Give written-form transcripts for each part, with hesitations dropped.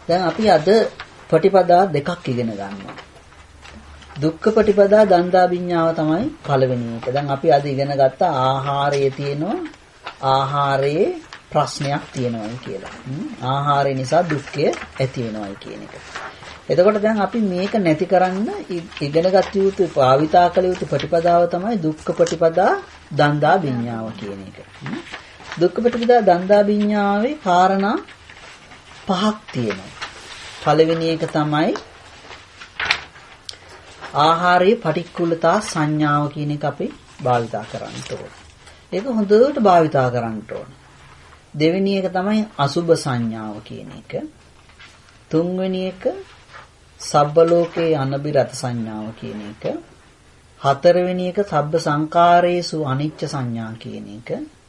දැන් අපි අද ප්‍රතිපදා දෙකක් ඉගෙන ගන්නවා. දුක්ඛ ප්‍රතිපදා දන්දා විඤ්ඤාව තමයි පළවෙනි එක. දැන් අපි අද ඉගෙන ගත්ත ආහාරයේ තියෙනවා ආහාරයේ ප්‍රශ්නයක් තියෙනවායි කියලා. ආහාරය නිසා දුක්ඛය ඇති වෙනවායි කියන එක. එතකොට දැන් අපි මේක නැති කරන්න ඉගෙනගත් යුතු භාවිතා කළ යුතු ප්‍රතිපදාව තමයි දුක්ඛ ප්‍රතිපදා දන්දා විඤ්ඤාව කියන එක. දුක්ඛ ප්‍රතිපදා දන්දා විඤ්ඤාවේ කාරණා පහක් තියෙනවා. පළවෙනි එක තමයි ආහාරයේ පටික්කුලතා සංඥාව කියන එක අපි භාවිතා කරන්න ඕන. ඒක හොඳට භාවිතා කරන්න ඕන. දෙවෙනි එක තමයි අසුභ සංඥාව කියන එක. තුන්වෙනි එක සබ්බ ලෝකේ අනබිරත සංඥාව කියන එක. හතරවෙනි එක සබ්බ සංකාරේසු අනිච්ච සංඥා කියන එක.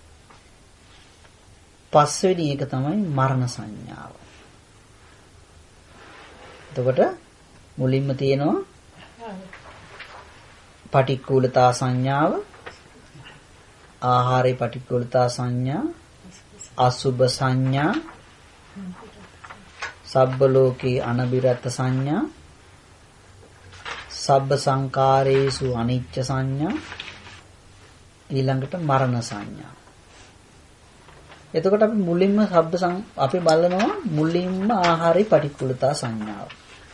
පස්වෙනි එක තමයි මරණ සංඥාව. එතකොට මුලින්ම තියෙනවා පටික්කුලතා සංඥාව, ආහාරේ පටික්කුලතා සංඥා, අසුභ සංඥා, සබ්බ ලෝකේ අනබිරත සංඥා, සබ්බ සංකාරේසු අනිච්ච සංඥා, ඊළඟට මරණ සංඥා. එතකොට අපි මුලින්ම අපි බලනවා මුලින්ම ආහාරේ පටික්කුලතා සංඥාව.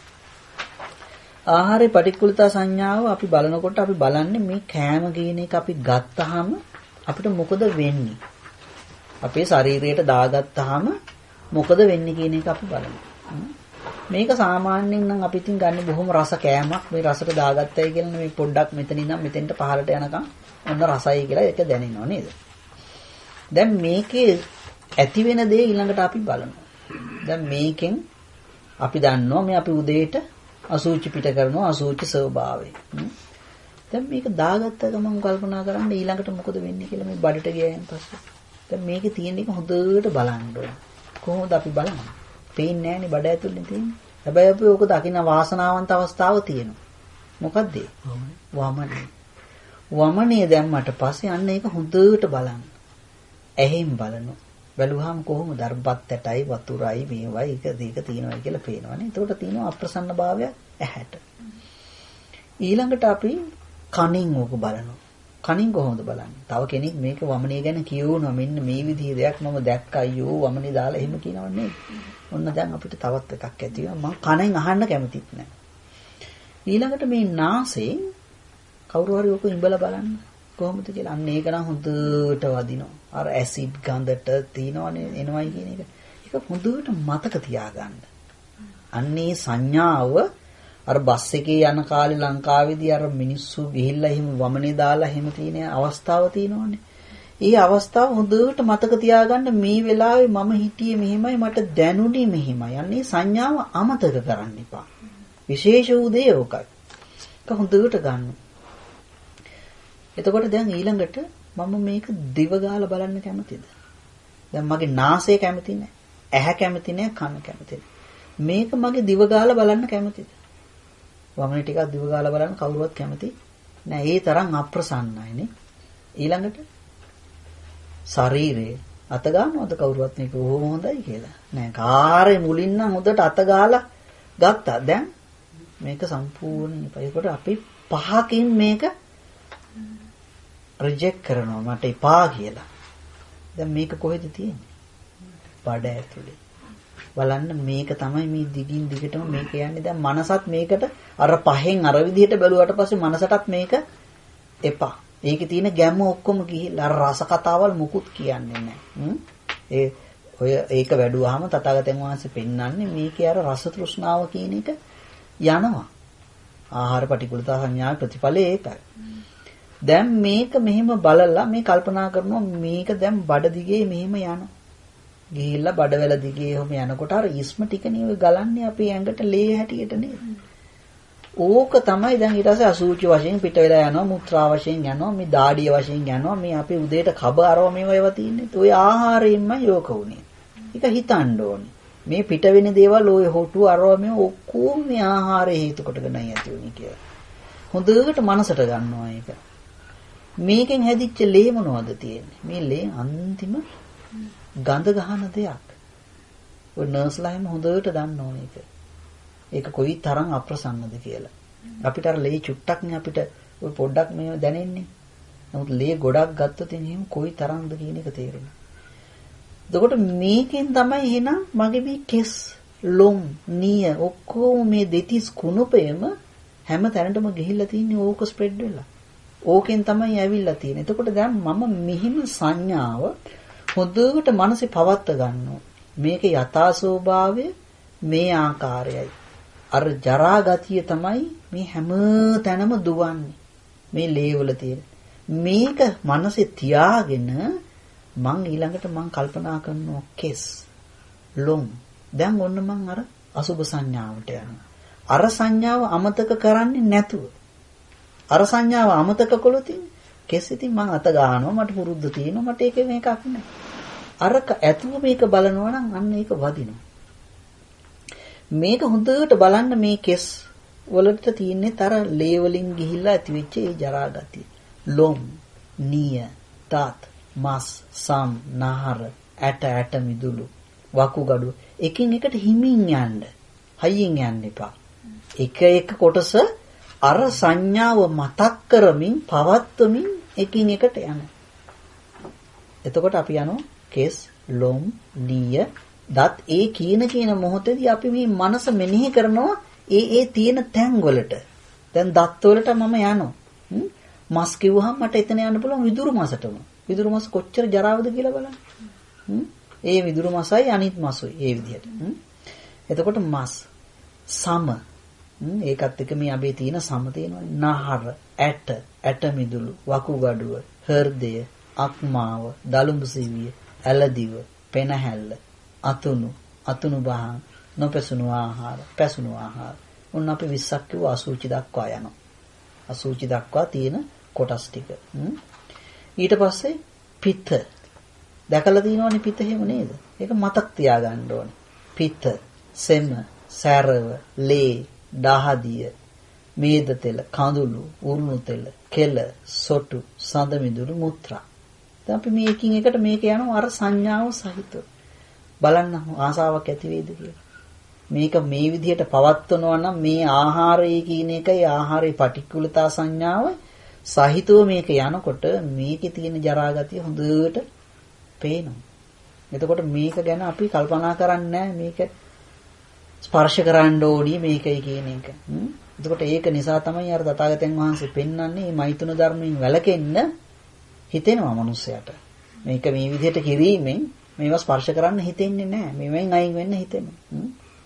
ආහාරේ පටික්කුලතා සංඥාව අපි බලනකොට අපි බලන්නේ මේ කෑම කියන එක අපි ගත්තාම අපිට මොකද වෙන්නේ? අපේ ශරීරයට දාගත්තාම මොකද වෙන්නේ කියන එක අපි බලනවා. මේක සාමාන්‍යයෙන් නම් අපි ඉතින් ගන්න බොහොම රස කෑමක්. මේ රසට දාගත්තයි කියලා මේ පොඩ්ඩක් මෙතන ඉඳන් මෙතෙන්ට පහළට යනකම් ඔන්න රසයි කියලා ඒක දැනෙනව නේද? දැන් මේකේ ඇති වෙන දේ ඊළඟට අපි බලනවා. දැන් මේකෙන් අපි දන්නවා මේ අපි උදේට අසුචි පිට කරනවා අසුචි ස්වභාවය. දැන් මේක දාගත්ත ගමන් කල්පනා කරන්න ඊළඟට මොකද වෙන්නේ කියලා මේ බඩට ගියයන් පස්සේ. දැන් මේකේ තියෙන එක හොඳට බලන්න ඕන. කොහොමද අපි බලන්නේ? පේන්නේ නැහැනේ බඩ ඇතුලේ තියෙන්නේ. හැබැයි අපි ඕක දකින්න වාසනාවන්ත අවස්ථාව තියෙනවා. මොකද්ද ඒ? වමනේ. වමනේ දැම්මට පස්සේ අන්න ඒක හොඳට බලන්න. ඇහෙන් බලනවා. බැලුවාම කොහොමද අරපත් ඇටයි වතුරයි මේවයි එක තියෙනවා කියලා පේනවනේ. එතකොට තියෙනවා අප්‍රසන්න භාවය ඇහැට. ඊළඟට අපි කනින් ඕක බලනවා. කනින් කොහොමද බලන්නේ? තව කෙනෙක් මේක වමනේ ගැන කියවනවා මෙන්න මේ විදිහේ දෙයක් මම දැක්කා අයියෝ වමනේ දාලා එහෙම කියනවන්නේ. ඔන්න දැන් අපිට තවත් එකක් ඇති වෙනවා. මම කනෙන් අහන්න කැමතිත් නැහැ. ඊළඟට මේ නාසයෙන් කවුරු හරි ඕක ඉඹලා බලන්න. කොහොමද කියලා අන්න ඒක නම් හොඳට වදිනවා. අර ඇසිඩ් ගඳට තියනවනේ එනවයි කියන එක. ඒක හොඳට මතක තියාගන්න. අන්නේ සංඥාව අර බස් එකේ යන කාලේ ලංකාවේදී අර මිනිස්සු ගිහිල්ලා එහෙම වමනේ දාලා එහෙම තියෙන අවස්ථාව තියෙනවනේ. ඒ අවස්ථාව හොඳට මතක තියාගන්න මේ වෙලාවේ මම හිටියේ මෙහෙමයි මට දැනුනේ මෙහෙමයි. අන්නේ සංඥාව අමතක කරන්න එපා. විශේෂ වූ දේ ඕකයි. ඒක හොඳට ගන්න. එතකොට දැන් ඊළඟට මම මේක දිව ගාලා බලන්න කැමතිද? දැන් මගේ නාසය කැමති නැහැ. ඇහැ කැමති නැහැ, කන කැමති නැහැ. මේක මගේ දිව ගාලා බලන්න කැමතිද? වමනේ ටිකක් දිව ගාලා බලන්න කවුරුවත් කැමති නැහැ. ඒ තරම් අප්‍රසන්නයිනේ. ඊළඟට ශරීරේ අත ගන්නවද කවුරුවත් මේක කොහොම හොඳයි කියලා? නෑ. කාර්ය මුලින් නම් හොඳට අත ගාලා ගත්තා. දැන් මේක සම්පූර්ණයෙන් ඒකට අපි පහකින් මේක රිජෙක්ට් කරනවා මට එපා කියලා. දැන් මේක කොහෙද තියෙන්නේ? බඩ ඇතුලේ. බලන්න මේක තමයි මේ දිගින් දිගටම මේක යන්නේ. දැන් මනසත් මේකට අර පහෙන් අර විදිහට බැලුවට පස්සේ මනසටත් මේක එපා. ඒකේ තියෙන ගැම්ම ඔක්කොම ගිහිල්ලා අර රස කතාවල් මුකුත් කියන්නේ නැහැ. ඒක වැඩුවාම තථාගතයන් වහන්සේ පෙන්වන්නේ මේකේ අර රස තෘෂ්ණාව කියන එක යනවා. ආහාර පටිකුලතා සංඥා ප්‍රතිඵලය ඒකයි. දැන් මේක මෙහෙම බලලා මේ කල්පනා කරනවා මේක දැන් බඩ දිගේ මෙහෙම යනවා. ගිහිල්ලා බඩවැල දිගේ එහෙම යනකොට අර ඉස්ම ටික නේ ගලන්නේ අපේ ඇඟට ලේ හැටියට නේද? ඕක තමයි දැන් ඊට පස්සේ අසුචි වශයෙන් පිට වෙලා යනවා, මුත්‍රා වශයෙන් යනවා, මේ දාඩිය වශයෙන් යනවා, මේ අපේ උදේට කබ අරව මේව ඒවා තියෙන්නේ. ඔය ආහාරයෙන්මයි යෝක උනේ. ඒක හිතන්න ඕනේ. මේ පිට වෙන දේවල් ඔය හොටු අරව මේ ඔක්කොම මේ ආහාරයේ හේතු කොටගෙනයි ඇති වෙන්නේ කියලා. හොඳට මනසට ගන්නවා ඒක. මේකෙන් හැදිච්ච ලේ මොනවද තියෙන්නේ? මේ ලේ අන්තිම ගඳ ගහන දෙයක්. ඔය නර්ස්ලා හැම හොඳට දන්නවා මේක. ඒක කොයි තරම් අප්‍රසන්නද කියලා. අපිට අර ලේ චුට්ටක් නේ අපිට ඔය පොඩ්ඩක් මේ දැනෙන්නේ. නමුත් ලේ ගොඩක් ගත්තොත් එහෙනම් කොයි තරම්ද කියන එක තේරෙනවා. එතකොට මේකෙන් තමයි එහෙනම් මගේ මේ කෙස් ලොම් නිය ඔක්කොම මේ දෙතිස් කුණුපෙම හැම තැනටම ගිහිල්ලා තින්නේ ඕක ස්ප්‍රෙඩ් වෙලා. ඕකෙන් තමයි ඇවිල්ලා තියෙන්නේ. එතකොට දැන් මම මෙහිම සංඥාව හොඳට මනසේ පවත්ව ගන්නවා. මේකේ යථා ස්වභාවය මේ ආකාරයයි. අර ජරා ගතිය තමයි මේ හැම තැනම දුවන්නේ. මේ ලේවල තියෙන. මේක මනසේ තියාගෙන මං ඊළඟට මං කල්පනා කරනවා කෙස් ලොම්. දැන් ඔන්න මං අර අසුබ සංඥාවට යනවා. අර සංඥාව අමතක කරන්නේ නැතුව. අර සංඥාව අමතක කළොත් කෙස් ඉතින් මං අත ගන්නවා මට පුරුද්ද තියෙනවා මට ඒක මේකක් නෑ. අරක ඇතුව මේක බලනවා නම් අන්න ඒක වදිනවා. මේක හොඳට බලන්න මේ කෙස් වලට තියෙන්නේ තර ලේ වලින් ගිහිල්ලා ඇතිවෙච්ච ඒ ජරා ගතිය. ලොම්, නිය, තාත්, මස්, සම්, නහර, ඇට මිදුළු, වකුගඩු එකින් එකට හිමින් යන්න. හයියෙන් යන්න එපා. එක එක කොටස අර සංඥාව මතක් කරමින් පවත්වමින් එකින් එකට යන. එතකොට අපි යනවා කෙස්, ලොම්, නිය, දත් ඒ කියන මොහොතේදී අපි මේ මනස මෙනෙහි කරනවා ඒ තියෙන තැන් වලට. දැන් දත් වලට මම යනවා. මස් කිව්වහම මට එතන යන්න පුළුවන් විදුරු මසටම. විදුරු මස් කොච්චර ජරාවද කියලා බලන්න. ඒ විදුරු මසයි අනිත් මසුයි ඒ විදිහට. එතකොට මස් සම ඒකත් එක්ක මේ අපේ තියෙන සම තියෙනවානේ. නහර, ඇට මිදුළු, වකුගඩුව, හෘදය, අක්මාව, දලුඹු සිවිය, ඇලදිව, පෙනහැල්ල, අතුණු බහන්, නොපැසුණු ආහාර, පැසුණු ආහාර. උන් අපි 20ක් කිව්ව අසුචි දක්වා යනවා. අසුචි දක්වා තියෙන කොටස් ටික. ඊට පස්සේ පිත්ත. දැකලා තියෙනවනේ පිත්ත එහෙම නේද? ඒක මතක් තියාගන්න ඕනේ. පිත්ත, සෙම, සැරව, ලේ, දහදිය, මේද තෙල, කඳුළු, උරුණු තෙල, කෙල, සොටු, සඳ මිදුළු, මුත්‍රා. දැන් අපි මේකින් එකට මේක යනවා අර සංඥාව සහිතව. බලන්න ආසාවක් ඇති වෙයිද කියලා. මේක මේ විදිහට පවත්වනවා නම් මේ ආහාරය කියන එකයි ආහාරයේ පටික්කුලතා සංඥාව සහිතව මේක යනකොට මේකේ තියෙන ජරා ගතිය හොඳට පේනවා. එතකොට මේක ගැන අපි කල්පනා කරන්නේ මේක ස්පර්ශ කරන්න ඕනි මේකයි කියන එක. එතකොට ඒක නිසා තමයි අර තථාගතයන් වහන්සේ පෙන්වන්නේ මේ මෛතුන ධර්මයෙන් වැළකෙන්න හිතෙනවා මනුස්සයට. මේක මේ විදිහට කිරීමෙන් මේවා ස්පර්ශ කරන්න හිතෙන්නේ නැහැ. මේවෙන් අයින් වෙන්න හිතෙනවා.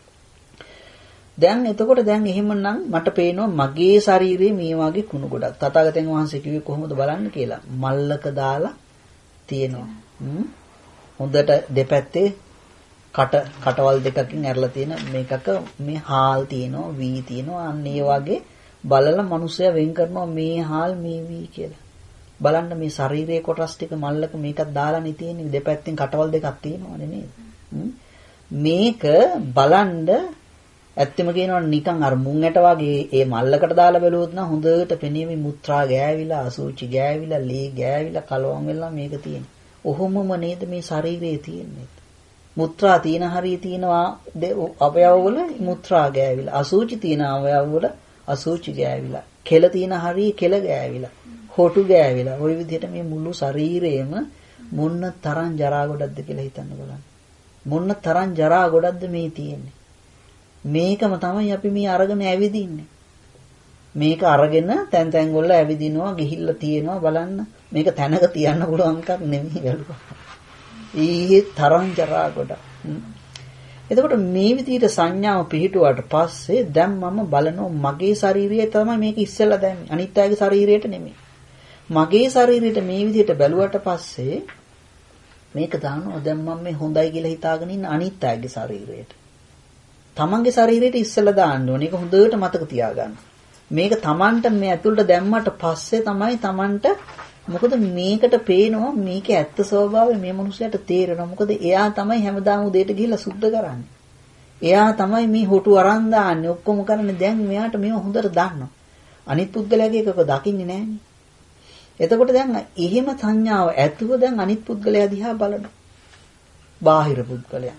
දැන් එතකොට දැන් එහෙමනම් මට පේනවා මගේ ශරීරයේ මේ වගේ කුණු ගොඩක්. තථාගතයන් වහන්සේ කිව්වේ කොහොමද බලන්න කියලා. මල්ලක දාලා තියෙනවා. හොඳට දෙපැත්තේ කටවල් දෙකකින් ඇරලා තියෙන මේකක මේ හාල් තියෙනවා, වී තියෙනවා. අන්න ඒ වගේ බලලා මිනිස්සයා වෙන් කරනවා මේ හාල් මේ වී කියලා. බලන්න මේ ශරීරයේ කොටස් ටික මල්ලක මේකක් දාලානේ තියෙන්නේ. දෙපැත්තෙන් කටවල් දෙකක් තියෙනවනේ නේද? මේක බලන්න ඇත්තම කියනවා නිකන් අර මුං ඇට වගේ ඒ මල්ලකට දාලා බැලුවොත් නම් හොඳට පෙනීමේ මුත්‍රා ගෑවිලා, අසුචි ගෑවිලා, ලේ ගෑවිලා, කලවම් වෙලා මේක තියෙන්නේ. ඔහොමම නේද මේ ශරීරයේ තියෙන්නේ. මුත්‍රා තියෙන හරිය තියෙනවා අවයවවල මුත්‍රා ගෑවිලා, අසුචි තියෙන අවයවවල අසුචි ගෑවිලා, කෙල තියෙන හරිය කෙල ගෑවිලා, හොටු ගෑවිලා. ওই විදිහට මේ මුළු ශරීරයේම මොන්න තරම් ජරා ගොඩක්ද කියලා හිතන්න බලන්න. මොන්න තරම් ජරා ගොඩක්ද මේ තියෙන්නේ. මේකම තමයි අපි මේ අරගෙන ඇවිදින්නේ. මේක අරගෙන තැන් වල ඇවිදිනවා, ගිහිල්ලා තියෙනවා බලන්න. මේක තැනක තියන්න පුළුවන් එකක් නෙමෙයි බැලුවා. ඊයේ තරම් ජරා ගොඩක්. එතකොට මේ විදිහට සංඥාව පිහිටුවාට පස්සේ දැන් මම බලනවා මගේ ශරීරයේ තමයි මේක ඉස්සෙල්ලා දැම්මේ. අනිත් අයගේ ශරීරයට නෙමෙයි. මගේ ශරීරයට මේ විදිහට බැලුවට පස්සේ මේක දානවා දැන් මම මේ හොඳයි කියලා හිතාගෙන ඉන්න අනිත් අයගේ ශරීරයට. තමන්ගේ ශරීරයට ඉස්සෙල්ලා දාන්න ඕනේ. ඒක හොඳට මතක තියාගන්න. මේක තමන්ට මේ ඇතුළට දැම්මට පස්සේ තමයි තමන්ට මොකද මේකට පේනවා මේකේ ඇත්ත ස්වභාවය මේ මිනිහයාට තේරෙනවා. මොකද එයා තමයි හැමදාම උදේට ගිහිල්ලා සුද්ධ කරන්නේ. එයා තමයි මේ හොටු අරන් දාන්නේ ඔක්කොම කරන්නේ. දැන් මෙයාට මේව හොඳට දන්නවා. අනිත් පුද්ගලයාගේ එකක දකින්නේ නැහනේ. එතකොට දැන් එහෙම සංඥාව ඇතුව දැන් අනිත් පුද්ගලයා දිහා බලනවා. බාහිර පුද්ගලයා.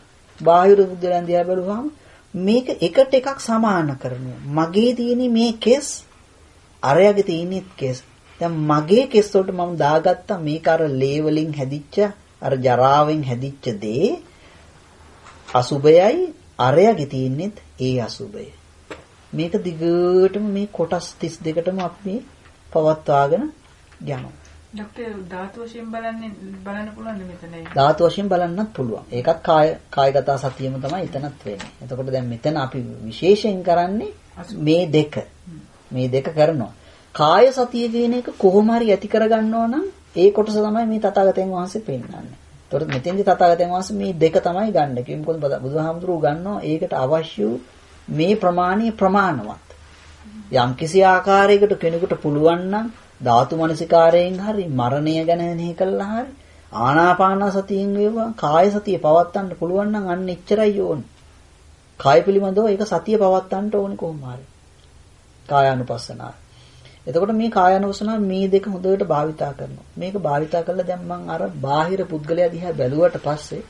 බාහිර පුද්ගලයන් දිහා බැලුවාම මේක එකට එකක් සමාන කරනවා. මගේ තියෙන මේ කෙස් අරයාගේ තියෙන කෙස්. දැන් මගේ කෙස් වලට මම දාගත්තා මේක අර ලේ වලින් හැදිච්ච අර ජරාවෙන් හැදිච්ච දේ අසුබයයි අරයාගේ තියෙන්නේත් ඒ අසුබය. මේක දිගටම මේ කොටස් 32ටම අපි පවත්වාගෙන යනවා. ડોක්ටර් ධාතු වශයෙන් බලන්න පුළුවන් මෙතන. ධාතු වශයෙන් බලන්නත් පුළුවන්. ඒකත් කායගත සතියෙම තමයි එතනත් වෙන්නේ. එතකොට දැන් මෙතන අපි විශේෂයෙන් කරන්නේ මේ දෙක. මේ දෙක කරනවා. කාය සතිය කියන එක කොහොම හරි ඇති කරගන්නවා නම් ඒ කොටස තමයි මේ තථාගතයන් වහන්සේ පෙන්නන්නේ. ඒතකොට මෙතෙන්දි තථාගතයන් වහන්සේ මේ දෙක තමයි ගන්න. මොකද බුදුහාමුදුරුවෝ ගන්නවා ඒකට අවශ්‍ය මේ ප්‍රමාණීය ප්‍රමාණවත්. යම් කිසි ආකාරයකට කෙනෙකුට පුළුවන් නම් ධාතු මනසිකාරයෙන් හරි මරණය ගැන මෙනෙහි කළා හරි ආනාපාන සතියෙන් වේවා කාය සතිය පවත්වන්න පුළුවන් නම් අන්න එච්චරයි ඕනේ. කාය පිළිබඳව ඒක සතිය පවත්වන්න ඕනේ කොහොම හරි. කායානුපස්සනාව. එතකොට මේ කායානුපස්සනාව මේ දෙක හොඳට භාවිතා කරනවා. මේක භාවිතා කළා දැන් මම අර බාහිර පුද්ගලයා දිහා බැලුවට පස්සේ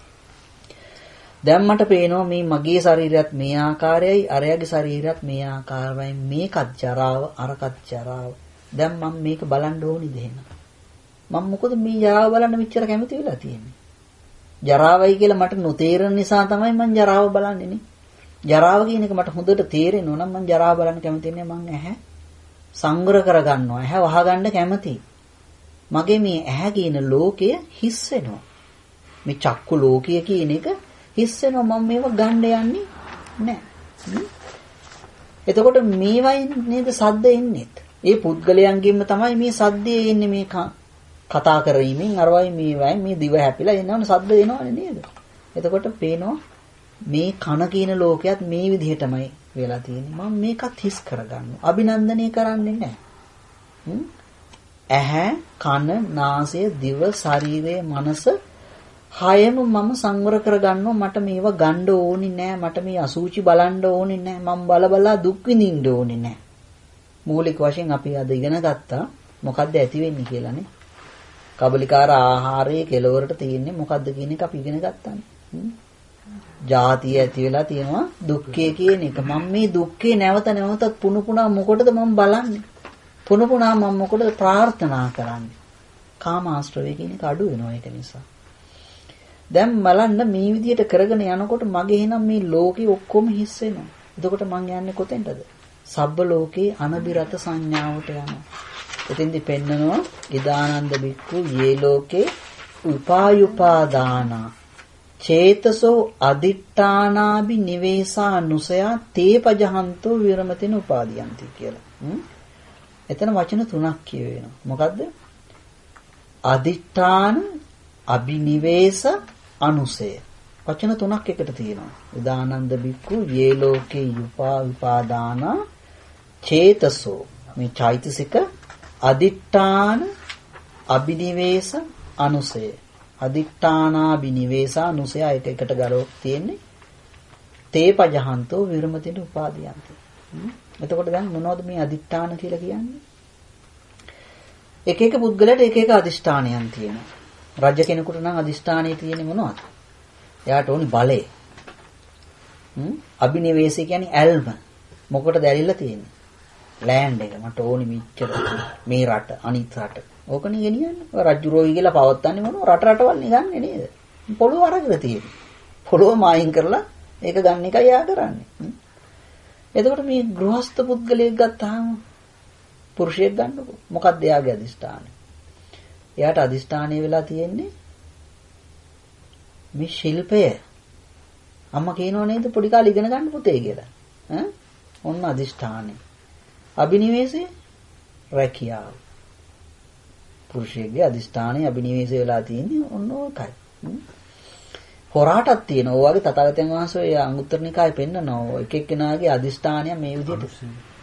දැන් මට පේනවා මේ මගේ ශරීරයත් මේ ආකාරයයි අරයාගේ ශරීරයත් මේ ආකාරයයි මේකත් ජරාව අරකත් ජරාව. දැන් මම මේක බලන්න ඕනිද එහෙනම්? මම මොකද මේ ජරාව බලන්න මෙච්චර කැමති වෙලා තියෙන්නේ? ජරාවයි කියලා මට නොතේරෙන නිසා තමයි මම ජරාව බලන්නේ නේ. ජරාව කියන එක මට හොඳට තේරෙනවා නම් මම ජරාව බලන්න කැමති නෑ. මම ඇහැ සංවර කරගන්නවා. ඇහැ වහගන්න කැමතියි. මගේ මේ ඇහැ කියන ලෝකය හිස් වෙනවා. මේ චක්කු ලෝකය කියන එක හිස් වෙනවා. මම මේව ගන්න යන්නේ නෑ. එතකොට මේවයි නේද සද්ද එන්නේ. ඒ පුද්ගලයන්ගෙන්ම තමයි මේ සද්දේ එන්නේ මේ කතා කරීමෙන් අරවයි මේවයි මේ දිව හැපිලා එනවනේ සද්ද එනවනේ නේද? එතකොට පේනවා මේ කන කියන ලෝකයක් මේ විදිහටමයි වෙලා තියෙන්නේ. මම මේකත් හිස් කරගන්නවා. අභිනන්දනය කරන්නේ නැහැ. ඇහැ, කන, නාසය, දිව, ශරීරය, මනස හයම මම සංවර කරගන්නවා. මට මේව ගන්න ඕනි නෑ. මට මේ අසුචි බලන්න ඕනි නෑ. මම බලා දුක් විඳින්න ඕනි නෑ. මූලික වශයෙන් අපි අද ඉගෙන ගත්තා මොකද්ද ඇති වෙන්නේ කියලානේ. කබලිකාර ආහාරයේ කෙලවරට තියෙන්නේ මොකද්ද කියන එක අපි ඉගෙන ගත්තානේ. ජාතිය ඇති වෙලා තියෙනවා දුක්ඛය කියන එක. මම මේ දුක්ඛේ නැවත නැවතත් පුන පුනා මොකටද මම බලන්නේ? පුන පුනා මම මොකටද ප්‍රාර්ථනා කරන්නේ? කාමාශ්‍රවය කියන එක අඩු වෙනවා ඒක නිසා. දැන් බලන්න මේ විදිහට කරගෙන යනකොට මගේ එහෙනම් මේ ලෝකෙ ඔක්කොම හිස් වෙනවා. එතකොට මං යන්නේ කොතෙන්ටද? සබ්බ ලෝකේ අනබිරත සංඥාවට යනවා. එතෙන්දි පෙන්නනවා ඉදානන්ද බික්ඛු යේ ලෝකේ උපායුපාදානා චේතසෝ අදිඨානාබි නිවේසා නුසයා තේපජහන්තෝ විරමතින උපාදීයන්ති කියලා. එතන වචන තුනක් කියවෙනවා. මොකද්ද? අදිඨාන, අබිනිවේස, අනුසය. වචන තුනක් එකට තියෙනවා. උදානන්ද බික්ඛු යේ ලෝකේ උපාදානා චේතසෝ මේ චෛතසික අදිඨාන, අබිනිවේස, අනුසය. අදිඨානා බිනිවේසා අනුසය එක එකට ගලව තියෙන්නේ තේපජහන්තෝ විරමතින උපාදීයන්ති. එතකොට දැන් මොනවද මේ අදිඨාන කියලා කියන්නේ? එක එක පුද්ගලයාට එක එක අදිෂ්ඨානයන් තියෙනවා. රජ කෙනෙකුට නම් අදිෂ්ඨානයේ තියෙන්නේ මොනවද? එයාට ඕනි බලය. අබිනිවේසය කියන්නේ ඇල්ම. මොකටද ඇලිලා තියෙන්නේ? ලෑන්ඩ් එක. මට ඕනි මෙච්චර මේ රට අනිත් රට. ඕකනේ ගෙනියන්නේ. රජුරෝයි කියලා පවත්තන්නේ මොනවා රටවල් නිගන්නේ නේද? පොළොව අරගෙන තියෙන්නේ. පොළොව මායින් කරලා ඒක ගන්න එකයි යා කරන්නේ. එතකොට මේ ගෘහස්ත පුද්ගලයෙක් ගත්තාම පුරුෂයෙක් ගන්නකො. මොකක්ද එයාගේ අදිෂ්ඨානය? එයාට අදිෂ්ඨානය වෙලා තියෙන්නේ මේ ශිල්පය. අම්මා කියනෝ නේද පොඩි කාලේ ඉගෙන ගන්න පුතේ කියලා. ඔන්න අදිෂ්ඨානය. අබිනිවේෂය රැකියාව. පුරුෂයෙක්ගේ අදිෂ්ඨානය අබිනිවේෂය වෙලා තියෙන්නේ ඔන්න ඕකයි. හොරාටක් තියෙනවා. ඔය වගේ තථාගතයන් වහන්සේ ඔය අංගුත්තර නිකායේ පෙන්නනවා. එක එක්කෙනාගේ අදිෂ්ඨානය මේ විදිහට.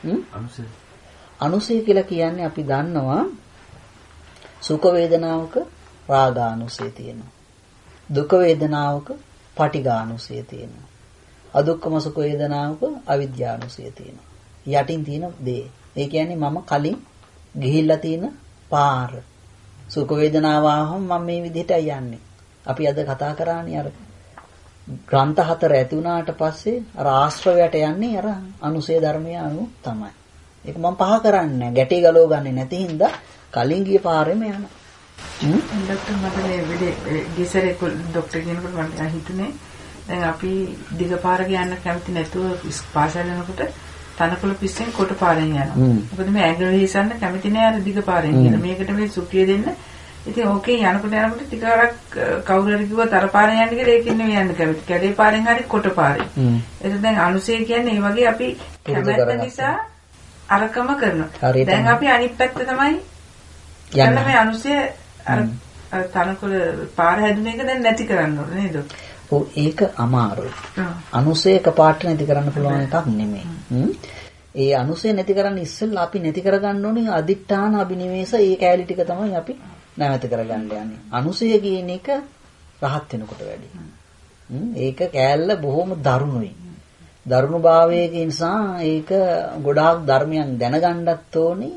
අනුසය කියලා කියන්නේ අපි දන්නවා සුඛ වේදනාවක රාගානුසය තියෙනවා. දුක වේදනාවක පටිඝානුසය තියෙනවා. අදුක්කම සුඛ වේදනාවක අවිද්‍යානුසය තියෙනවා. යටින් තියෙන දේ. ඒ කියන්නේ මම කලින් ගිහිල්ලා තියෙන පාර. සුඛ වේදනාව ආවම මම මේ විදිහට යන්නේ. අපි අද කතා කරානේ අර ග්‍රන්ථ 4 ඇති වුණාට පස්සේ අර ආශ්‍රවයට යන්නේ අර අනුසය ධර්මය අනුව තමයි. ඒක මම පහ කරන්නේ නැහැ. ගැටේ ගලව ගන්නේ නැති හින්දා කලින් ගිය පාරෙම යනවා. ડોක්ටර් මට මේ වෙලේ ගිසරේ ડોක්ටර් කෙනෙකුට මම හිතුනේ දැන් අපි දිග පාරක යන්න කැමති නැතුව පාසල් යනකොට තනකොළ පිස්සෙන් කොට පාරෙන් යනවා. මොකද මේ ඇඟිලි හිසන්න කැමති නෑ අර දිග පාරෙන් කියලා. මේකට මේ සුඛිය දෙන්න. ඉතින් ඕකේ යනකොට ටිකක් කවුරු හරි කිව්වා තර පාරෙන් යන්න කියලා ඒකින් නෙවෙයි යන්න කැමති. කැඩේ පාරෙන් හරි කොට පාරෙන්. ඒක දැන් අනුසය කියන්නේ ඒ වගේ අපි කැමැත්ත නිසා අරකම කරනවා. දැන් අපි අනිත් පැත්ත තමයි යන්න මේ අනුසය අර තනකොළ පාර හැදුන එක දැන් නැති කරන්න ඕනේ නේද? ඔව් ඒක අමාරුයි. අනුසය එකපාරට නැති කරන්න පුළුවන් එකක් නෙමෙයි. ඒ අනුසය නැති කරන්න ඉස්සෙල්ලා අපි නැති කරගන්න ඕනේ අදිඨාන අබිනිවේෂ ඒ කැලී ටික තමයි අපි නැවත කරගන්න යන්නේ. අනුසය කියන එක රහත් වෙනකොට වැඩි. ඒක කැලල බොහොම දරුණුයි. දරුණු භාවයක නිසා ඒක ගොඩාක් ධර්මයන් දැනගන්නත් ඕනේ.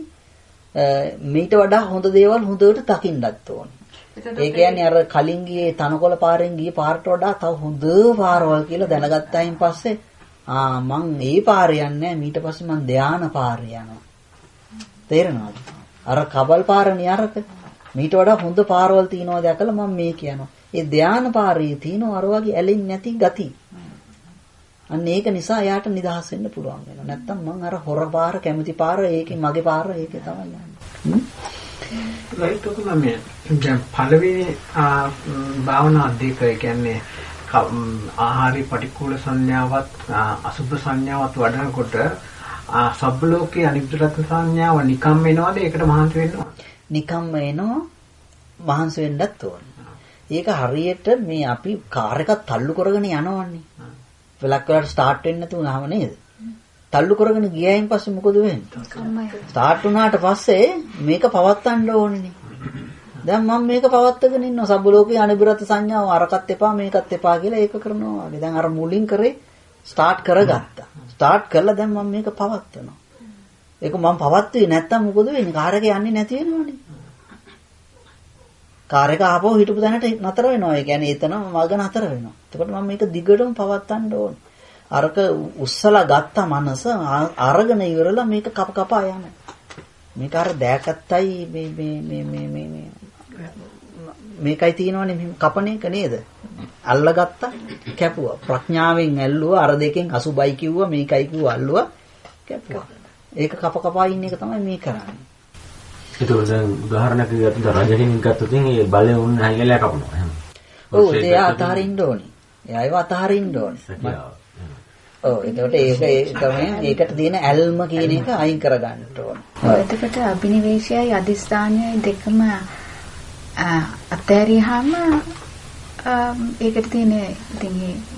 මීට වඩා හොඳ දේවල් හොඳට දකින්නත් ඕනේ. ඒ කියන්නේ අර කලින් ගියේ තනකොළ පාරෙන් ගියේ පාරට වඩා තව හොඳ පාරවල් කියලා දැනගත්තායින් පස්සේ මං මේ පාරේ යන්නේ මීට පස්සේ මං ධානා පාරේ යනවා. තේරෙනවද? අර කබල් පාරනේ අරක මීට වඩා හොඳ පාරවල් තියෙනවා දැකලා මම මේ කියනවා. ඒ ධානා පාරේ තියෙනවා අර වගේ ඇලෙන්නේ නැති ගති. අන්න ඒක නිසා එයාට නිදහස් වෙන්න පුළුවන් වෙනවා. නැත්තම් මං අර හොර පාර කැමති පාර ඒකේ මගේ පාර ඒකේ තමයි යන්නේ. රයිට් ඔක මම දැන් පළවෙනි භාවනා දෙක කියන්නේ ආහාරي පටික්කුල සංඥාවත් අසුභ සංඥාවත් වඩනකොට සබ්බ ලෝකේ අනිත්‍යරත් සංඥාව නිකම් එනවද ඒකට මහන්සි වෙන්නවද? නිකම්ම එනවා මහන්සි වෙන්නත් ඕනේ. ඒක හරියට මේ අපි කාර් එකක් තල්ලු කරගෙන යනවන්නේ. වෙලක් වෙලාවට ස්ටාර්ට් වෙන්නේ නැතුනම නේද? තල්ලු කරගෙන ගියායින් පස්සේ මොකද වෙන්නේ? ස්ටාර්ට් වුණාට පස්සේ මේක පවත්වන්න ඕනේ. දැන් මම මේක පවත්වාගෙන ඉන්නවා සබ්බ ලෝකේ අනිබ්‍රත සංඥාව අරකට එපා මේකත් එපා කියලා ඒක කරනවා වගේ. දැන් අර මුලින් කරේ ස්ටාර්ට් කරගත්තා. ස්ටාර්ට් කරලා දැන් මම මේක පවත්වනවා. ඒක මම පවත්වුවේ නැත්තම් මොකද වෙන්නේ? කාර් එක යන්නේ නැති වෙනවනේ. කාර් එක ආපහු හිටපු තැනට නතර වෙනවා. ඒ කියන්නේ එතනම මග නතර වෙනවා. එතකොට මම මේක දිගටම පවත්වන්න ඕනේ. අරක උස්සලා ගත්ත මනස අරගෙන ඉවරලා මේක කප කපා යනවා. මේක අර දෑකත්තයි මේ මේකයි තියෙනවනේ මෙහෙම කපන එක නේද? අල්ලගත්තා කැපුවා. ප්‍රඥාවෙන් ඇල්ලුවා අර දෙකෙන් අසුබයි කිව්වා මේකයි කිව්වා අල්ලුවා කැපුවා. ඒක කප කපා ඉන්න එක තමයි මේ කරන්නේ. ඒක දැන් උදාහරණයක් විදිහට රජකින් ගත්තොත් ඒ බලේ උන් නැහැ කියලා කපනවා එහෙම. ඔව් ඒ අතහරින්න ඕනේ. එයා ඒව අතහරින්න ඕනේ. ඔව් එතකොට ඒක තමයි ඒකට තියෙන ඇල්ම කියන එක අයින් කරගන්න ඕනේ. එතකොට අභිනිවේෂයයි අදිස්ථානයයි දෙකම අතහැරියාම ඒකට තියෙන ඉතින්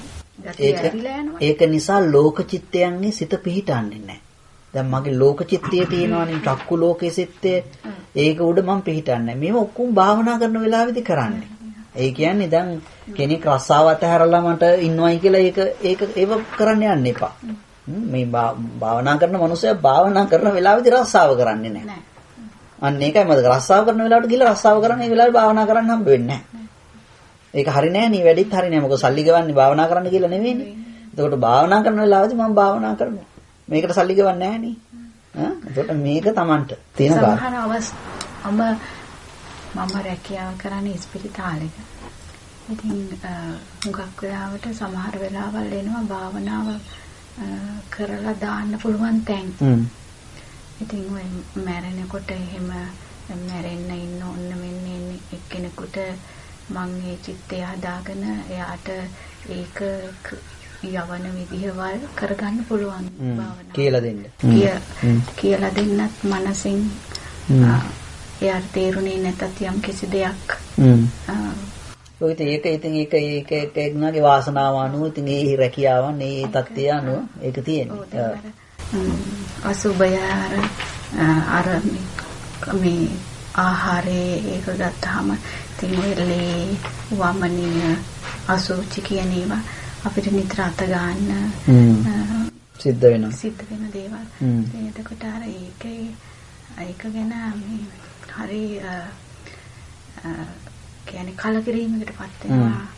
ඒක නිසා ලෝක චිත්තයන්ගේ සිත පිහිටන්නේ නැහැ. දැන් මගේ ලෝක චිත්තය තියෙනවානේ චක්කු ලෝකයේ සිත්තේ ඒක උඩ මම පිහිටන්නේ. මේව ඔක්කොම භාවනා කරන වෙලාවෙදි කරන්නේ. ඒ කියන්නේ දැන් කෙනෙක් රස්සාව අතහැරලා මට ඉන්නවයි කියලා ඒව කරන්න යන්න එපා. මේ භාවනා කරන මනුස්සයා භාවනා කරන වෙලාවෙදි රස්සාව කරන්නේ නැහැ. අන්න ඒකයි මම රස්සාව කරන වෙලාවට ගිහලා රස්සාව කරන ඒ වෙලාවේ භාවනා කරන්න හම්බ වෙන්නේ නැහැ. ඒක හරි නෑ නේ වැඩිත් හරි නෑ මොකද සල්ලි ගෙවන්නේ භාවනා කරන්න කියලා නෙවෙයිනේ. එතකොට භාවනා කරන වෙලාවෙදි මම භාවනා කරනවා. මේකට සල්ලි ගෙවන්නේ නැහැ නේ. එතකොට මේක Tamanට තියෙන කාර්ය. සමහර අවස්ථාවම මම රැකියාව කරන්නේ ස්පිරිතාලෙක. ඉතින් හුඟක් වෙලාවට සමහර වෙලාවල් එනවා භාවනාව කරලා දාන්න පුළුවන් තැන්. ඉතින් ඔය මැරෙනකොට එහෙම මැරෙන්න ඉන්න ඕන්න මෙන්න එක්කෙනෙකුට මම මේ චිත්තය හදාගෙන එයාට ඒක යවන විදිහවල් කරගන්න පුළුවන් භාවනාව. කියලා දෙන්න. කියලා දෙන්නත් මනසින් එයාට තේරුනේ නැතත් යම් කිසි දෙයක්. ඔය ඉතින් ඒක එක්නාගේ වාසනාව අනුව ඉතින් ඒ රැකියාවන් ඒ තත්ත්වය අනුව ඒක තියෙනවා. අසුබය අර මේ ආහාරයේ ඒක ගත්තාම ඉතින් ඔය ලේ වමනිය අසුචි කියන ඒවා අපිට නිතර අත ගන්න සිද්ධ වෙන දේවල්. එතකොට අර ඒක ගැන මේ හරි කියන්නේ කලකිරීමකටපත් වෙනවා.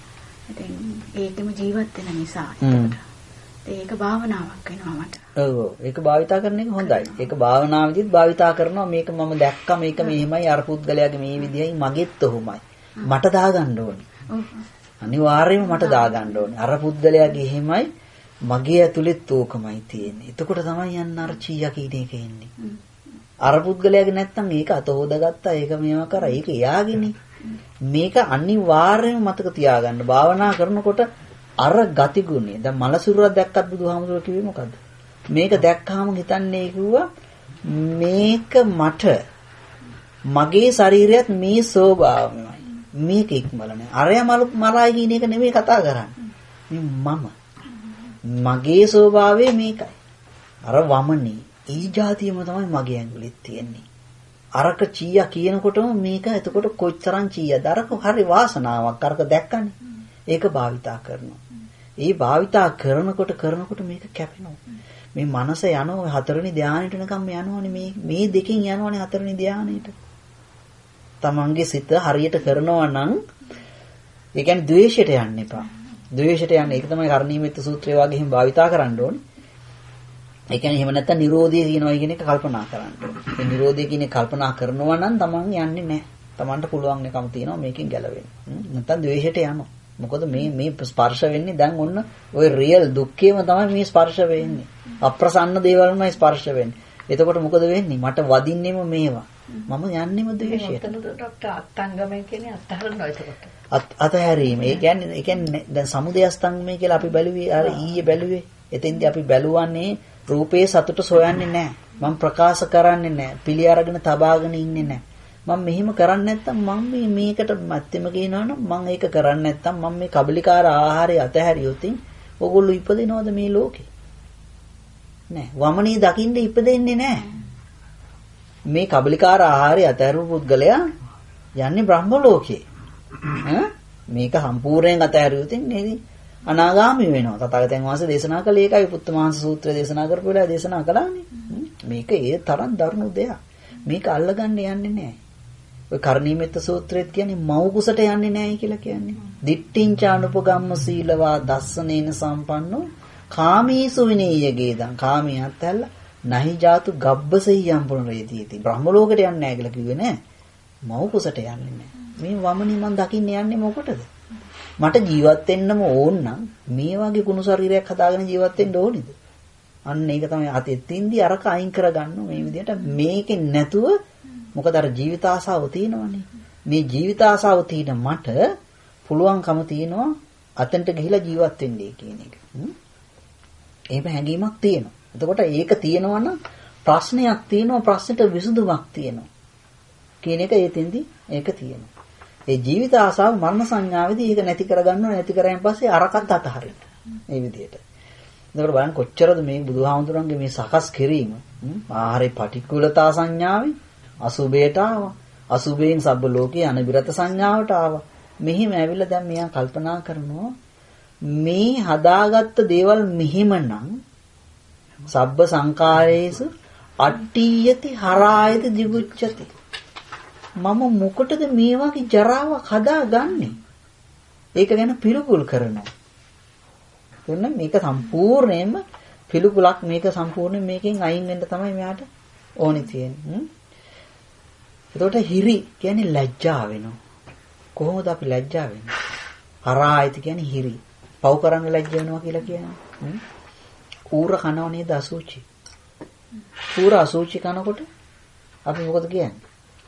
ඉතින් ඒකෙම ජීවත් වෙන නිසා ඒක භාවනාවක් වෙනවා මට. ඔව් ඒක භාවිතා කරන එක හොඳයි. ඒක භාවනාවෙදිත් භාවිතා කරනවා. මේක මම දැක්කා මේක මෙහෙමයි අර පුද්ගලයාගේ මේ විදියයි මගෙත් ඔහොමයි. මට දාගන්න ඕනේ. අනිවාර්යයෙන්ම මට දාගන්න ඕනේ. අර පුද්ගලයාගේ එහෙමයි මගේ ඇතුළෙත් ඕකමයි තියෙන්නේ. එතකොට තමයි යන්න අර චීයා කියන එක එන්නේ. අර පුද්ගලයාගේ නැත්තම් ඒක අත හොදගත්තා ඒක මේවා කරා ඒක එයාගේනේ. මේක අනිවාර්යයෙන්ම මතක තියාගන්න. භාවනා කරනකොට අර ගතිගුණය. දැන් මලසිරුරක් දැක්කත් බුදුහාමුදුරුවෝ කිව්වේ මොකද්ද? මේක දැක්කාම හිතන්නේ කිව්වා මේක මට මගේ ශරීරයත් මේ ස්වභාවයයි. මේක ඉක්මල නැහැ. අරය මලයි කියන එක නෙමෙයි කතා කරන්නේ. මම මගේ ස්වභාවය මේකයි. අර වමනේ ඊ જાතියම තමයි මගේ ඇඟිලිත් තියෙන්නේ. අරක චීයා කියනකොටම මේක එතකොට කොච්චරම් චීයාද? අරක හරි වාසනාවක්. අරක දැක්කනේ. ඒක භාවිතා කරනවා. ඒ භාවිතා කරනකොට මේක කැපෙනවා. මේ මනස යනවා හතරවෙනි ධානයට නිකම් යනවනේ මේ දෙකෙන් යනවනේ හතරවෙනි ධානයට. තමන්ගේ සිත හරියට කරනවා නම් ඒ කියන්නේ ද්වේෂයට යන්න එපා. ද්වේෂයට යන්න ඒක තමයි කරණීයමෙත්ත සූත්‍රය වගේ හිම භාවිතා කරන්න ඕනේ. ඒ කියන්නේ එහෙම නැත්නම් නිරෝධය කියනවා කියන එක කල්පනා කරන්න ඕනේ. ඒ නිරෝධය කියන එක කල්පනා කරනවා නම් තමන් යන්නේ නැහැ. තමන්ට පුළුවන් එකම තියෙනවා මේකෙන් ගැලවෙන්න. නැත්නම් ද්වේෂයට යනවා. මොකද මේ ස්පර්ශ වෙන්නේ දැන් ඔන්න ওই රියල් දුක්ඛේම තමයි මේ ස්පර්ශ වෙන්නේ. අප්‍රසන්න දේවල්මයි ස්පර්ශ වෙන්නේ. එතකොට මොකද වෙන්නේ? මට වදින්නෙම මේවා. මම යන්නෙම ද්වේෂයට. ඔතනට අත්ංගමයි කියන්නේ අත්හරිනවා එතකොට. අතහැරීම. ඒ කියන්නේ දැන් සමුදය අස්තංගමයි කියලා අපි බැලුවේ අර ඊයේ බැලුවේ. එතෙන්දී අපි බැලුවන්නේ රූපේ සතුට සොයන්නේ නැහැ. මම ප්‍රකාශ කරන්නේ නැහැ. පිළි අරගෙන තබාගෙන ඉන්නේ නැහැ. මම මෙහෙම කරන්නේ නැත්තම් මම මේකට මැත්තෙම කියනවනම් මම ඒක කරන්නේ නැත්තම් මම මේ කබලිකාර ආහාරය අතහැරියොත් ඔයගොල්ලෝ ඉපදිනවද මේ ලෝකේ? නෑ. වමනේ දකින්න ඉපදෙන්නේ නෑ. මේ කබලිකාර ආහාරය අතහැරපු පුද්ගලයා යන්නේ බ්‍රහ්ම ලෝකේ. මේක සම්පූර්ණයෙන් අතහැරියොත් නේද? අනාගාමී වෙනවා. තථාගතයන් වහන්සේ දේශනා කළේ ඒකයි පුත්තමාංශ සූත්‍රය දේශනා කරපු වෙලාව දේශනා කළානේ. මේක ඒ තරම් දරුණු දෙයක්. මේක අල්ලගන්න යන්නේ නෑ. ඔය කරණීයමෙත්ත සූත්‍රයේත් කියන්නේ මව් කුසට යන්නේ නෑයි කියලා කියන්නේ. දිට්ඨිංච අනුපගම්ම සීලවා දස්සනේන සම්පන්නෝ කාමීසු විනීයගේදං කාමියත් ඇල්ල නහි ජාතු ගබ්බසෙයම් පුනරේතිති. බ්‍රහ්ම ලෝකයට යන්නේ නෑ කියලා කිව්වේ නෑ. මව් කුසට යන්නේ නෑ. මේ වමනේ මං දකින්න යන්නේ මොකටද? මට ජීවත් වෙන්නම ඕන නම් මේ වගේ කුණු ශරීරයක් හදාගෙන ජීවත් වෙන්න ඕනිද? අන්න ඒක තමයි අතෙත්ින්දී අරක අයින් කරගන්න මේ විදිහට මේකෙන් නැතුව මොකද අර ජීවිත ආසාව තියෙනවනේ. මේ ජීවිත ආසාව තියෙන මට පුළුවන්කම තියෙනවා අතෙන්ට ගිහිලා ජීවත් වෙන්නේ කියන එක. එහෙම හැඟීමක් තියෙනවා. එතකොට ඒක තියෙනවා නම් ප්‍රශ්නයක් තියෙනවා ප්‍රශ්නෙට විසඳුමක් තියෙනවා කියන එක ඒතෙන්දී ඒක තියෙනවා. ඒ ජීවිත ආසාව මරණ සංඥාවේදී ඒක නැති කරගන්නවා නැති කරායින් පස්සේ අරකට අතහරින්න. මේ විදිහට. එතකොට බලන්න කොච්චරද මේ බුදුහාමුදුරන්ගේ මේ සකස් කිරීම ආහාරේ පටික්කුලතා සංඥාවේ අසුබේට ආවා. අසුබේන් සබ්බ ලෝකේ අනිබිරත සංඥාවට ආවා. මෙහිම ඇවිල්ලා දැන් මෙයා කල්පනා කරනවා මේ හදාගත්ත දේවල් මෙහිමනම් සබ්බ සංකාරයේසු අට්ඨියති හරායති දිගුච්ඡති. මම මොකටද මේ වගේ ජරාවක් හදාගන්නේ? ඒක ගැන පිළිකුල් කරනවා. එන්න මේක සම්පූර්ණයෙන්ම පිළිකුලක් මේක සම්පූර්ණයෙන් මේකෙන් අයින් වෙන්න තමයි මෙයාට ඕනි තියෙන්නේ. එතකොට හිරි කියන්නේ ලැජ්ජා වෙනවා. කොහොමද අපි ලැජ්ජා වෙන්නේ? හරායති කියන්නේ හිරි. පව් කරන්න ලැජ්ජා වෙනවා කියලා කියන්නේ. ඌර කනව නේද අසුචි. ඌර අසුචි කනකොට අපි මොකද කියන්නේ?